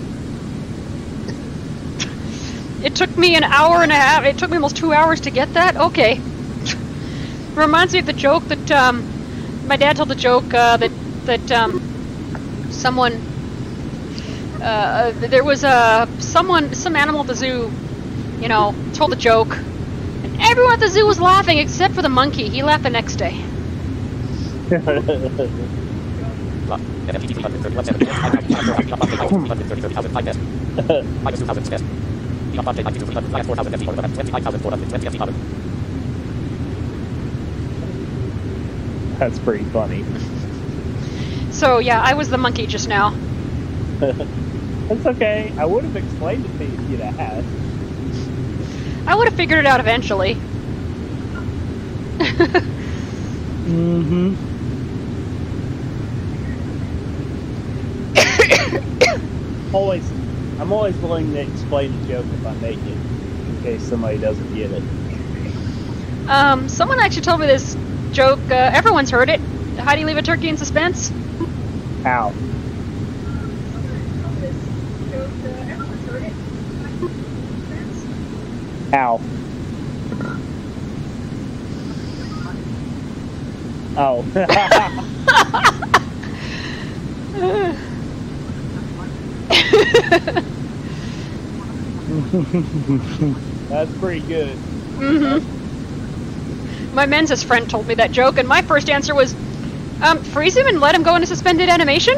It took me an hour and a half. It took me almost two hours to get that. Okay. Reminds me of the joke that um, my dad told the joke uh, that that um, someone uh, there was uh, someone some animal at the zoo, you know, told a joke, and everyone at the zoo was laughing except for the monkey. He laughed the next day. That's pretty funny. So yeah, I was the monkey just now. That's okay. I would have explained it to you if you'd asked. I would have figured it out eventually. Mm-hmm. Always, I'm always willing to explain a joke if I make it, in case somebody doesn't get it. Um, someone actually told me this joke. Uh, everyone's heard it. How do you leave a turkey in suspense? How? How? Oh. That's pretty good. Mm-hmm. My Menzies friend told me that joke, and my first answer was, um, freeze him and let him go into suspended animation?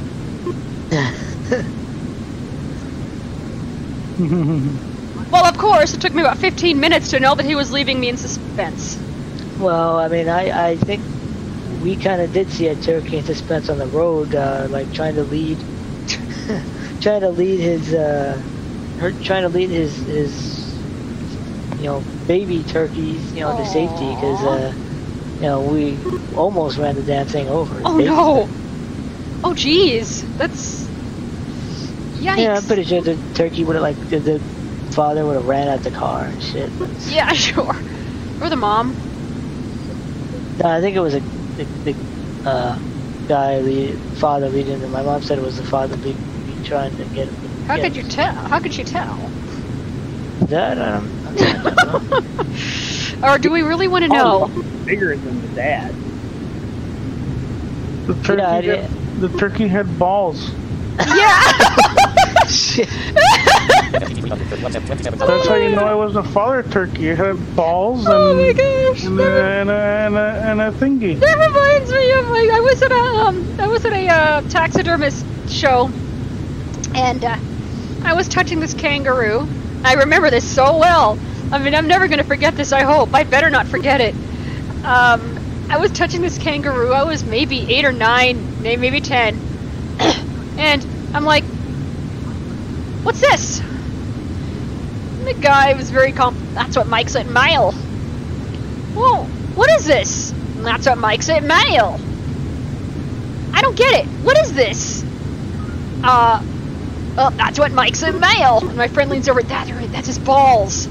Well, of course, it took me about fifteen minutes to know that he was leaving me in suspense. Well, I mean, I, I think we kind of did see a turkey in suspense on the road, uh, like trying to lead, trying to lead his, uh, her trying to lead his his you know baby turkeys you know to safety because uh, you know we almost ran the damn thing over. Oh no! Oh jeez, that's yikes. Yeah, I'm pretty sure the turkey would have like the, the father would have ran out the car and shit. Yeah, sure. Or the mom. No, I think it was a the, the uh, guy, the father leading him. My mom said it was the father leading, trying to get him. How get could him. you tell? How could you tell? That um, I don't know. Or do we really want to know? Oh, bigger than the dad. The turkey, Yeah, I did. had, the turkey had balls. Yeah. Shit. That's how you know I was a father turkey. It had balls and, Oh my gosh. and, a, and, a, and, a, and a thingy. That reminds me of like I was at a um I was at a uh, taxidermist show, and uh, I was touching this kangaroo. I remember this so well. I mean, I'm never gonna forget this. I hope. I better not forget it. Um, I was touching this kangaroo. I was maybe eight or nine, may- maybe ten, and I'm like, "What's this?" And the guy was very calm. That's what makes it male. Whoa, what is this? That's what makes it male. I don't get it. What is this? Uh, oh, that's what makes it male. And my friend leans over. That's right. That's his balls.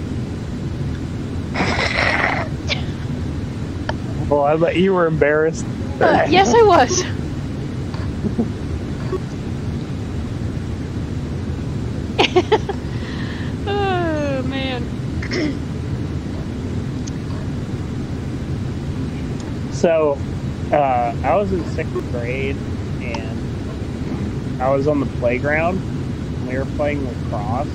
Well, I bet you were embarrassed. Uh, yes, I was. Oh man. So, uh, I was in sixth grade, and I was on the playground. And we were playing lacrosse,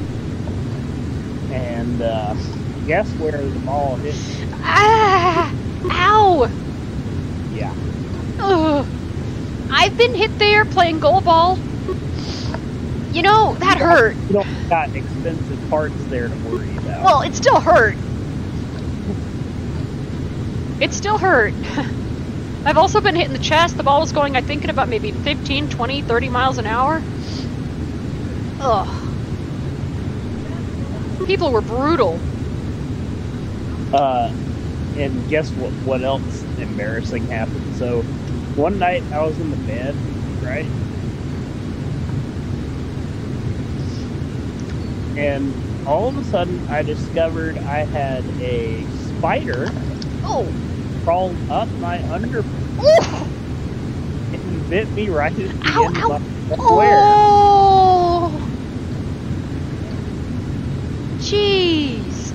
and uh, guess where the ball hit me? Ah! Ow! Yeah. Ugh. I've been hit there playing goalball. You know, that hurt. You don't got expensive parts there to worry about. Well, it still hurt. It still hurt. I've also been hit in the chest. The ball was going, I think, at about maybe fifteen, twenty, thirty miles an hour. Ugh. People were brutal. Uh, and guess what? What else embarrassing happened? So, one night I was in the bed, right? And all of a sudden, I discovered I had a spider Oh. crawled up my underwear Ooh. and bit me right at the Ow, end ow. of my underwear. Oh. Jeez.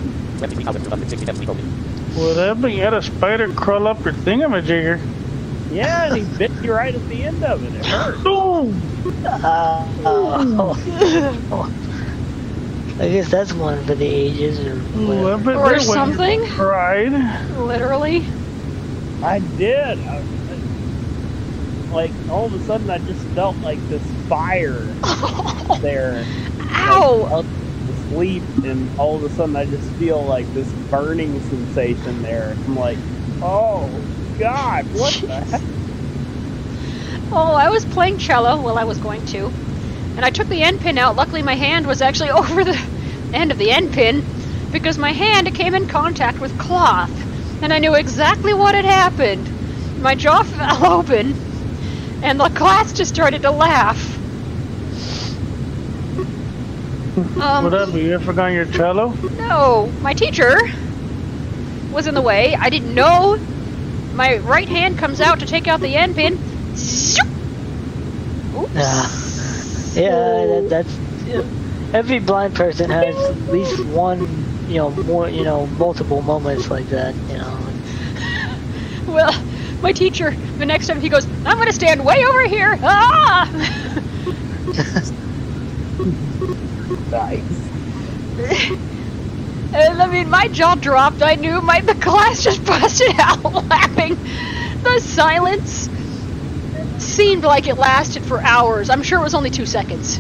Whatever, you had a spider crawl up your thingamajigger. Yeah, and he bit me right at the end of it. It hurt. Oh! Uh, oh. I guess that's one for the ages or Well, I whatever. bet Or that when something. you cried. Literally. I did. I, like, all of a sudden, I just felt like this fire there. Ow. Like, up to sleep, and all of a sudden, I just feel like this burning sensation there. I'm like, oh, God, what the heck? Oh, I was playing cello. Well, I was going to. And I took the end pin out. Luckily, my hand was actually over the end of the end pin because my hand came in contact with cloth. And I knew exactly what had happened. My jaw fell open, and the class just started to laugh. Um, Whatever, you ever forgot your cello? No, my teacher was in the way. I didn't know. My right hand comes out to take out the end pin. Zoop! Oops. Yeah, yeah that, that's yeah. Every blind person has at least one, you know, more, you know, multiple moments like that, you know. Well, my teacher, the next time he goes, I'm going to stand way over here. Ah! Nice. And I mean, my jaw dropped. I knew my the class just busted out laughing. The silence seemed like it lasted for hours. I'm sure it was only two seconds.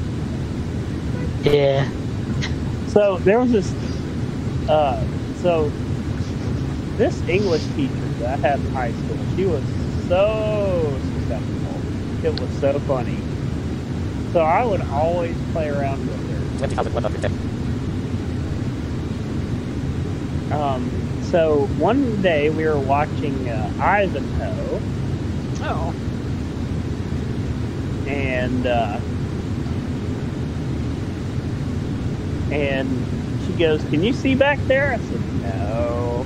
Yeah. So there was this, uh, so this English teacher that I had in high school, she was so susceptible. It was so funny. So I would always play around with her. Um, so one day we were watching uh, Ivanhoe. Oh. And, uh, and she goes, "Can you see back there?" I said, "No."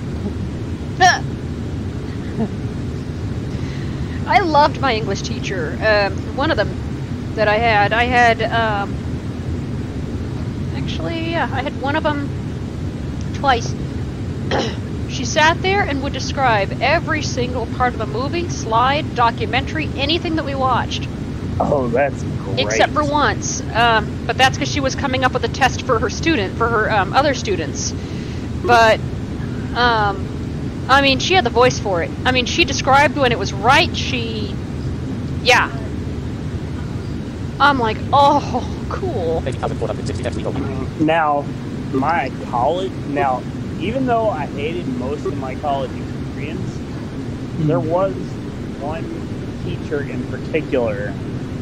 I loved my English teacher. Um, one of them that I had. I had, um, actually, yeah, I had one of them twice. She sat there and would describe every single part of a movie, slide, documentary, anything that we watched. Oh, that's great. Except for once. Um, but that's because she was coming up with a test for her student, for her um, other students. But, um, I mean, she had the voice for it. I mean, she described when it was right. She, yeah. I'm like, oh, cool. Now, my college, now, even though I hated most of my college experience, there was one teacher in particular.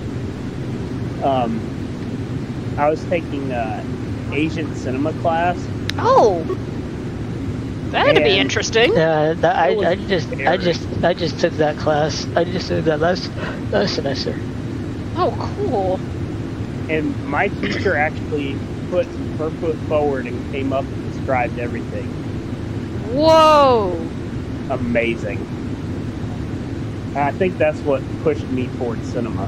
Um, I was taking uh, Asian cinema class. Oh, that'd be interesting. Yeah, that, I, was I just, I scary. just, I just took that class. I just took that last, last semester. Oh, cool. And my teacher actually put her foot forward and came up and described everything. Whoa. Amazing. And I think that's what pushed me towards cinema.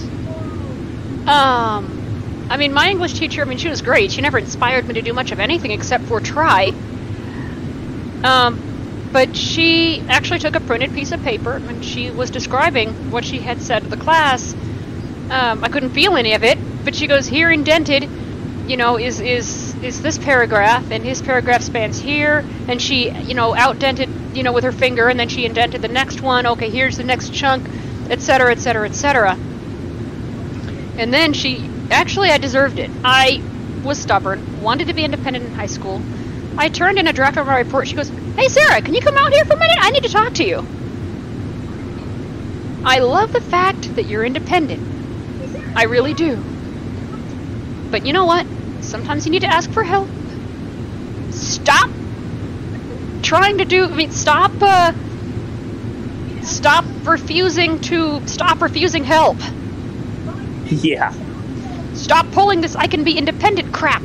Um, I mean, my English teacher, I mean, she was great. She never inspired me to do much of anything except for try. Um, but she actually took a printed piece of paper and she was describing what she had said to the class. Um, I couldn't feel any of it, but she goes, "Here indented, you know, is is is this paragraph, and his paragraph spans here," and she, you know, outdented, you know, with her finger, and then she indented the next one. Okay, here's the next chunk, et cetera, et cetera, et cetera. And then she, actually, I deserved it. I was stubborn, wanted to be independent in high school. I turned in a draft of my report. She goes, "Hey, Sarah, can you come out here for a minute? I need to talk to you." I love the fact that you're independent. I really do. But you know what? Sometimes you need to ask for help. Stop trying to do, I mean, stop, uh, stop refusing to, stop refusing help. Yeah. Stop pulling this I can be independent crap.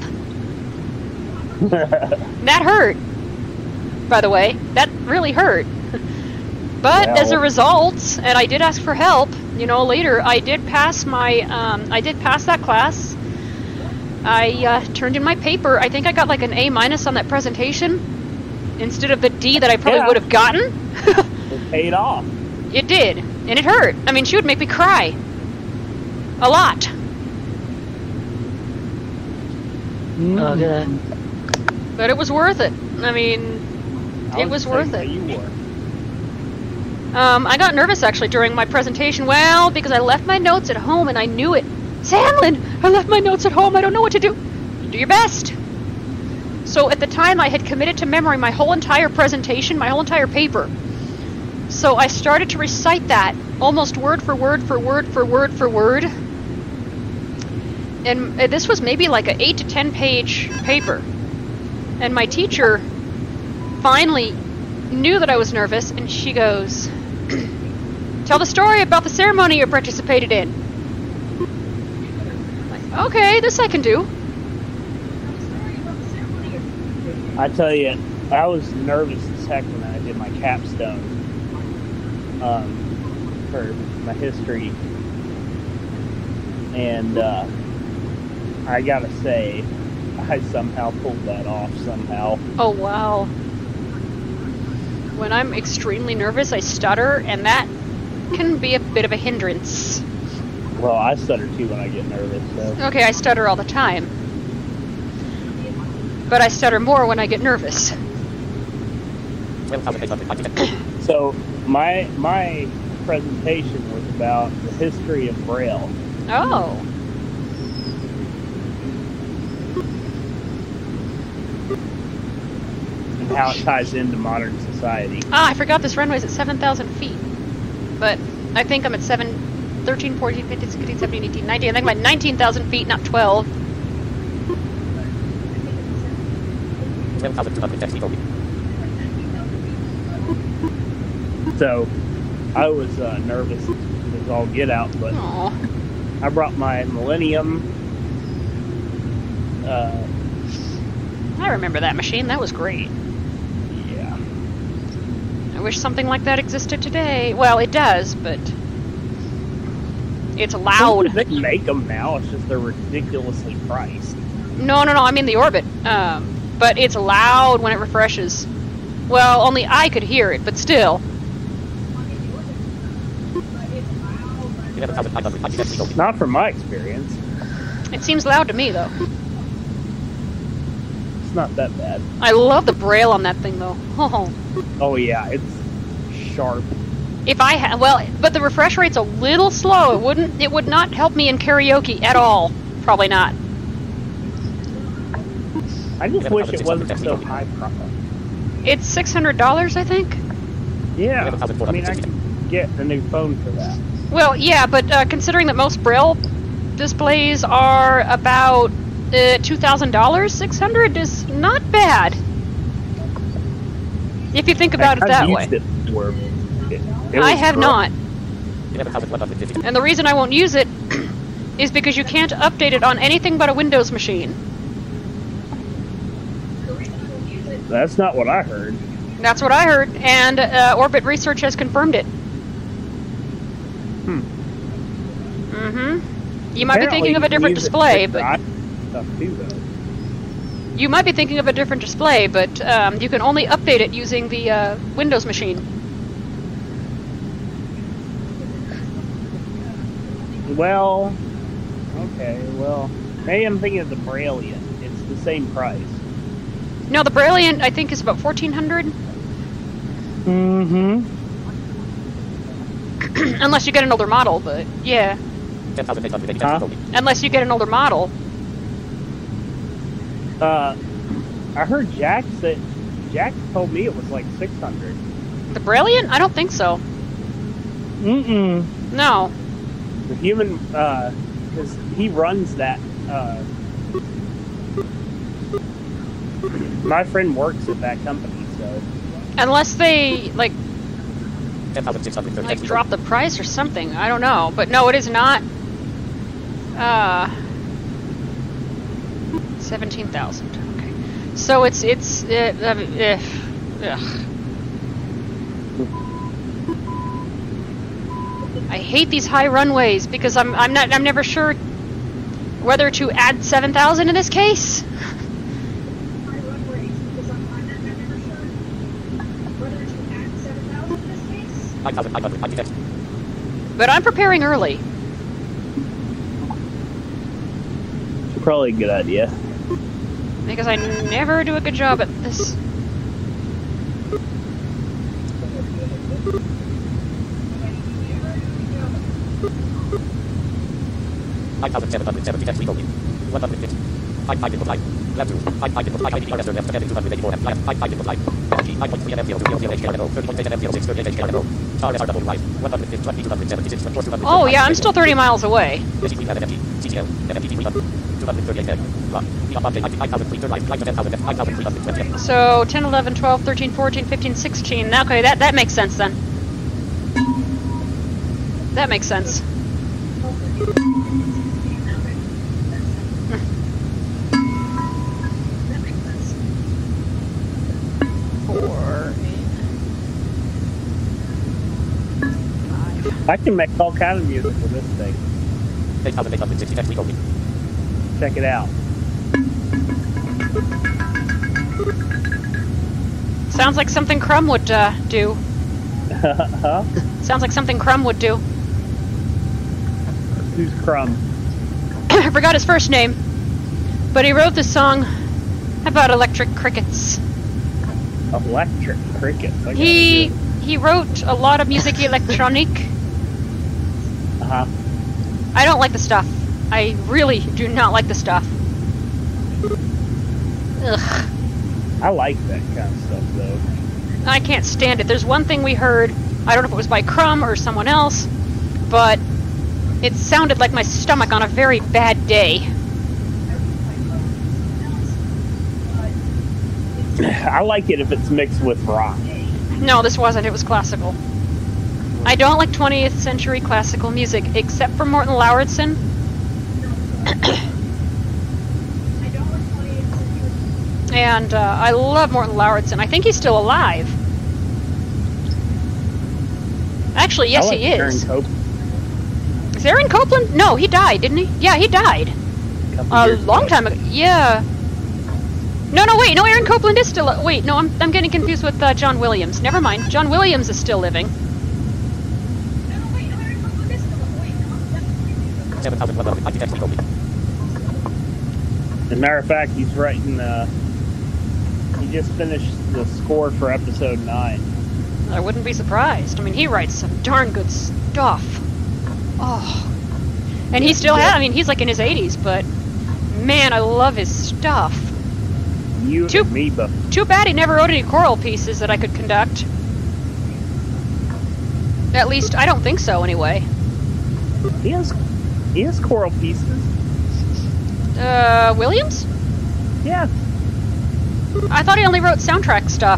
That hurt. By the way, that really hurt. But Well. as a result, and I did ask for help, you know, later, I did pass my, um, I did pass that class. I uh, turned in my paper. I think I got like an A minus on that presentation instead of the D that I probably Yeah. would have gotten. It paid off. It did, and it hurt. I mean, she would make me cry. A lot. Okay. But it was worth it. I mean, I it was the worth same way it. You were. Um, I got nervous actually during my presentation. Well, because I left my notes at home and I knew it. Samlin, I left my notes at home. I don't know what to do. Do your best. So at the time, I had committed to memory my whole entire presentation, my whole entire paper. So I started to recite that almost word for word for word for word for word. And uh, this was maybe like an eight to ten page paper. And my teacher finally knew that I was nervous, and she goes, "Tell the story about the ceremony you participated in." I'm like, okay, this I can do. I tell you, I was nervous as heck when I did my capstone um, for my history, and uh, I gotta say, I somehow pulled that off somehow. Oh, wow. When I'm extremely nervous, I stutter, and that can be a bit of a hindrance. Well, I stutter too when I get nervous, so. Okay, I stutter all the time. But I stutter more when I get nervous. So, my my presentation was about the history of Braille. Oh. And how it ties into modern society. Ah, I forgot this runway's at seven thousand feet. But I think I'm at seven, thirteen, fourteen, fifteen, sixteen, seventeen, eighteen, nineteen. I think I'm at nineteen thousand feet, not twelve. So, I was uh, nervous as all get out, but Aw. I brought my Millennium. Uh, I remember that machine. That was great. yeah. I wish something like that existed today. Well, it does, but it's loud. They make them now. It's just they're ridiculously priced. No, no, no. I mean the Orbit. Um, but it's loud when it refreshes. Well, only I could hear it, but still. Not from my experience. It seems loud to me, though. It's not that bad. I love the braille on that thing, though. Oh. Oh yeah, it's sharp. If I had, well, but the refresh rate's a little slow. It wouldn't, it would not help me in karaoke at all. Probably not. I just wish it wasn't so high profit. It's six hundred dollars, I think. Yeah, I mean, I can get a new phone for that. Well, yeah, but uh, considering that most braille displays are about uh, two thousand dollars, six hundred is not bad. If you think about I, it that way. It for, it, it I have rough. not. And the reason I won't use it is because you can't update it on anything but a Windows machine. That's not what I heard. That's what I heard, and uh, Orbit Research has confirmed it. Hmm. Mm-hmm. You might Apparently be thinking of a you can different use it display, for but stuff too, though. you might be thinking of a different display, but um, you can only update it using the uh, Windows machine. Well, okay, well, maybe I'm thinking of the Brilliant. It's the same price. No, the Brilliant I think is about fourteen hundred. Mm-hmm. Unless you get an older model, but yeah. Huh? Unless you get an older model. Uh, I heard Jack said Jack told me it was like six hundred. The Brilliant? I don't think so. Mm-mm. No. The human, uh, because he runs that. Uh, my friend works at that company, so. Unless they like like drop the price or something. I don't know, but no, it is not. Uh, seventeen thousand. Okay, so it's it's uh, uh, ugh. I hate these high runways because I'm I'm not I'm never sure whether to add seven thousand in this case. But I'm preparing early. It's probably a good idea. Because I never do a good job at this. Oh yeah, I'm still thirty miles away. So ten, eleven, twelve, thirteen, fourteen, fifteen, sixteen. Okay, that that makes sense then. That makes sense. Four, I can make all kinds of music with this thing. Check it out. sounds like something Crumb would uh, do. Huh? Sounds like something Crumb would do. Who's Crumb? I forgot his first name, but he wrote this song about electric crickets. Electric crickets. I gotta He do he wrote a lot of musique électronique. it. Uh-huh. I don't like the stuff. I really do not like the stuff. Ugh. I like that kind of stuff, though. I can't stand it. There's one thing we heard, I don't know if it was by Crumb or someone else, but it sounded like my stomach on a very bad day. I like it if it's mixed with rock. No, this wasn't. It was classical. I don't like twentieth century classical music, except for Morton Lauridsen. And uh, I love Morton Lauridsen. I think he's still alive. Actually, yes, I like he Aaron is. Copland. Is Aaron Copland? No, he died, didn't he? Yeah, he died. A years long ago. time ago. Yeah. No, no, wait. No, Aaron Copland is still... Wait, no, I'm, I'm getting confused with uh, John Williams. Never mind. John Williams is still living. As a matter of fact, he's writing. Uh, he just finished the score for episode nine. I wouldn't be surprised. I mean, he writes some darn good stuff. Oh. And he still Yeah. has... I mean, he's like in his eighties, but... Man, I love his stuff. You Two- and me both. Too bad he never wrote any choral pieces that I could conduct. At least, I don't think so, anyway. He has, he has choral pieces. Uh, Williams? Yeah. I thought he only wrote soundtrack stuff.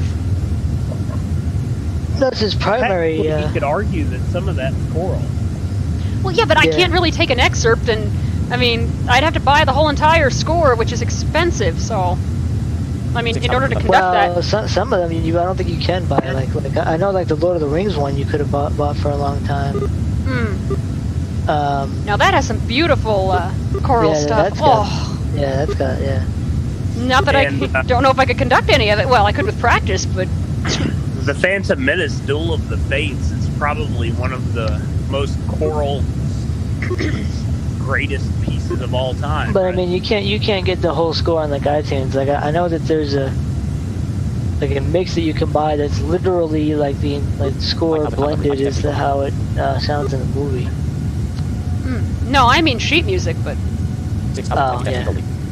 That's his primary. Technically, Uh, you could argue that some of that's choral. Well, yeah, but I Yeah. can't really take an excerpt, and, I mean, I'd have to buy the whole entire score, which is expensive, so... I mean, in order to conduct well, that... some some of them you I don't think you can buy. Like, like I know, like the Lord of the Rings one, you could have bought bought for a long time. Hmm. Um, Now that has some beautiful uh, choral Yeah, stuff. that's got- Oh, yeah, that's got yeah. not that And, I uh, don't know if I could conduct any of it. Well, I could with practice, but The Phantom Menace Duel of the Fates is probably one of the most choral, greatest pieces of all time. But I right? mean, you can't you can't get the whole score on like iTunes. Like I, I know that there's a like a mix that you can buy that's literally like the like score blended is the how it uh, sounds in the movie. mm, no, I mean sheet music. But Oh yeah.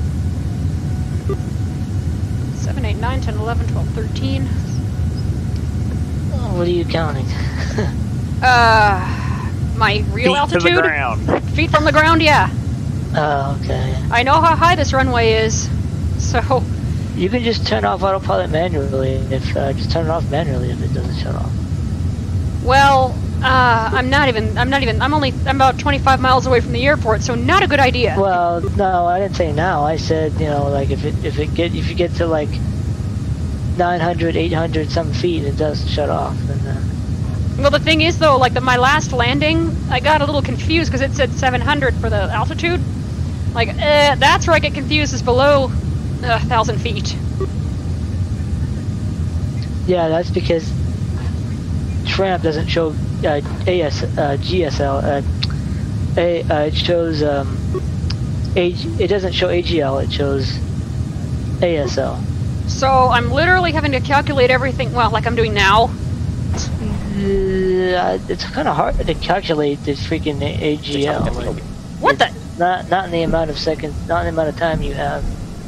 seven, eight, nine, ten, eleven, twelve, thirteen. What are you counting? Uh, my real Feet altitude, to the ground. feet from the ground. Yeah, Oh, okay. I know how high this runway is, so You can just turn off autopilot manually. If uh, just turn it off manually if it doesn't shut off. well. Uh, I'm not even. I'm not even. I'm only. I'm about twenty-five miles away from the airport, so not a good idea. Well, no, I didn't say now. I said, you know, like if it if it get if you get to like nine hundred, eight hundred some feet, it does shut off. And uh, Well, the thing is, though, like the, my last landing, I got a little confused because it said seven hundred for the altitude. Like, uh, that's where I get confused, is below a thousand feet. yeah, that's because Tramp doesn't show uh, A S uh, G S L. Uh, a uh, it shows um, A it doesn't show A G L. It shows A S L. So I'm literally having to calculate everything. Well, like I'm doing now. Uh, it's kind of hard to calculate this freaking A G L. Like, What the? not not in the amount of seconds, not in the amount of time you have.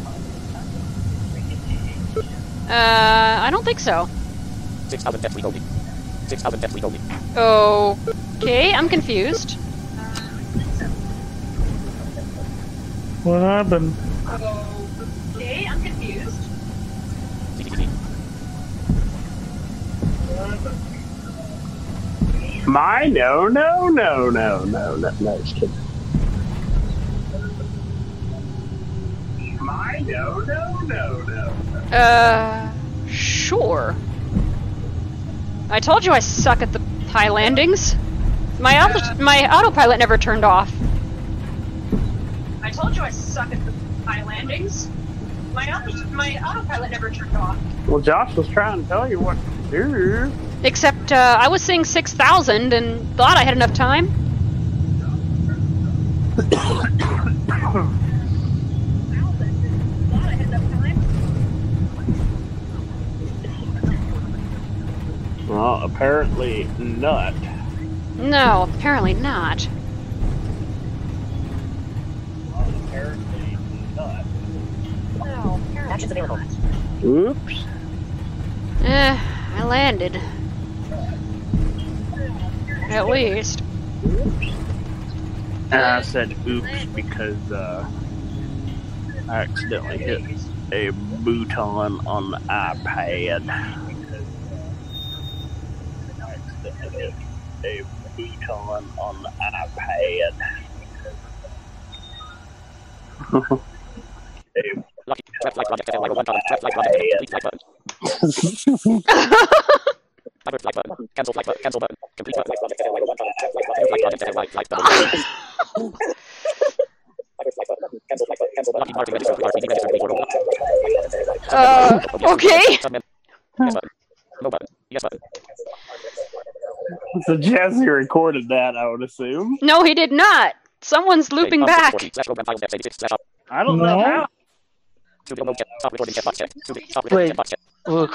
Uh, I don't think so. six thousand feet holding. six thousand feet holding. Okay, I'm confused. What happened? Okay, I'm confused. C C C. My no, no, no, no, no, no, no, just kidding. My no, no, no, no. Uh, sure. I told you I suck at the high landings. My auto my autopilot never turned off. I told you I suck at the high landings. My auto my autopilot never turned off. Well, Josh was trying to tell you what to do. Except uh, I was saying six thousand and thought I had enough time. Well, apparently not. No, apparently not. Well, apparently not. No, Actions available. Oops. Eh, I landed. At least. And I said oops because uh, I accidentally hit a button on the iPad. A button on the iPad. Lucky. Left flight project. Like one button. Left flight project. Complete flight button. Other flight button. Cancel flight button. Cancel button. Complete flight project. Like one button. Left flight project. New flight project. Right flight button. Other flight button. Cancel flight button. Cancel button. Lucky marking register. R P D register. Report. Uh, okay. Submit. Yes button. No button. Yes button. So Jazzy recorded that, I would assume. No, he did not. Someone's looping back. I don't know how. Wait,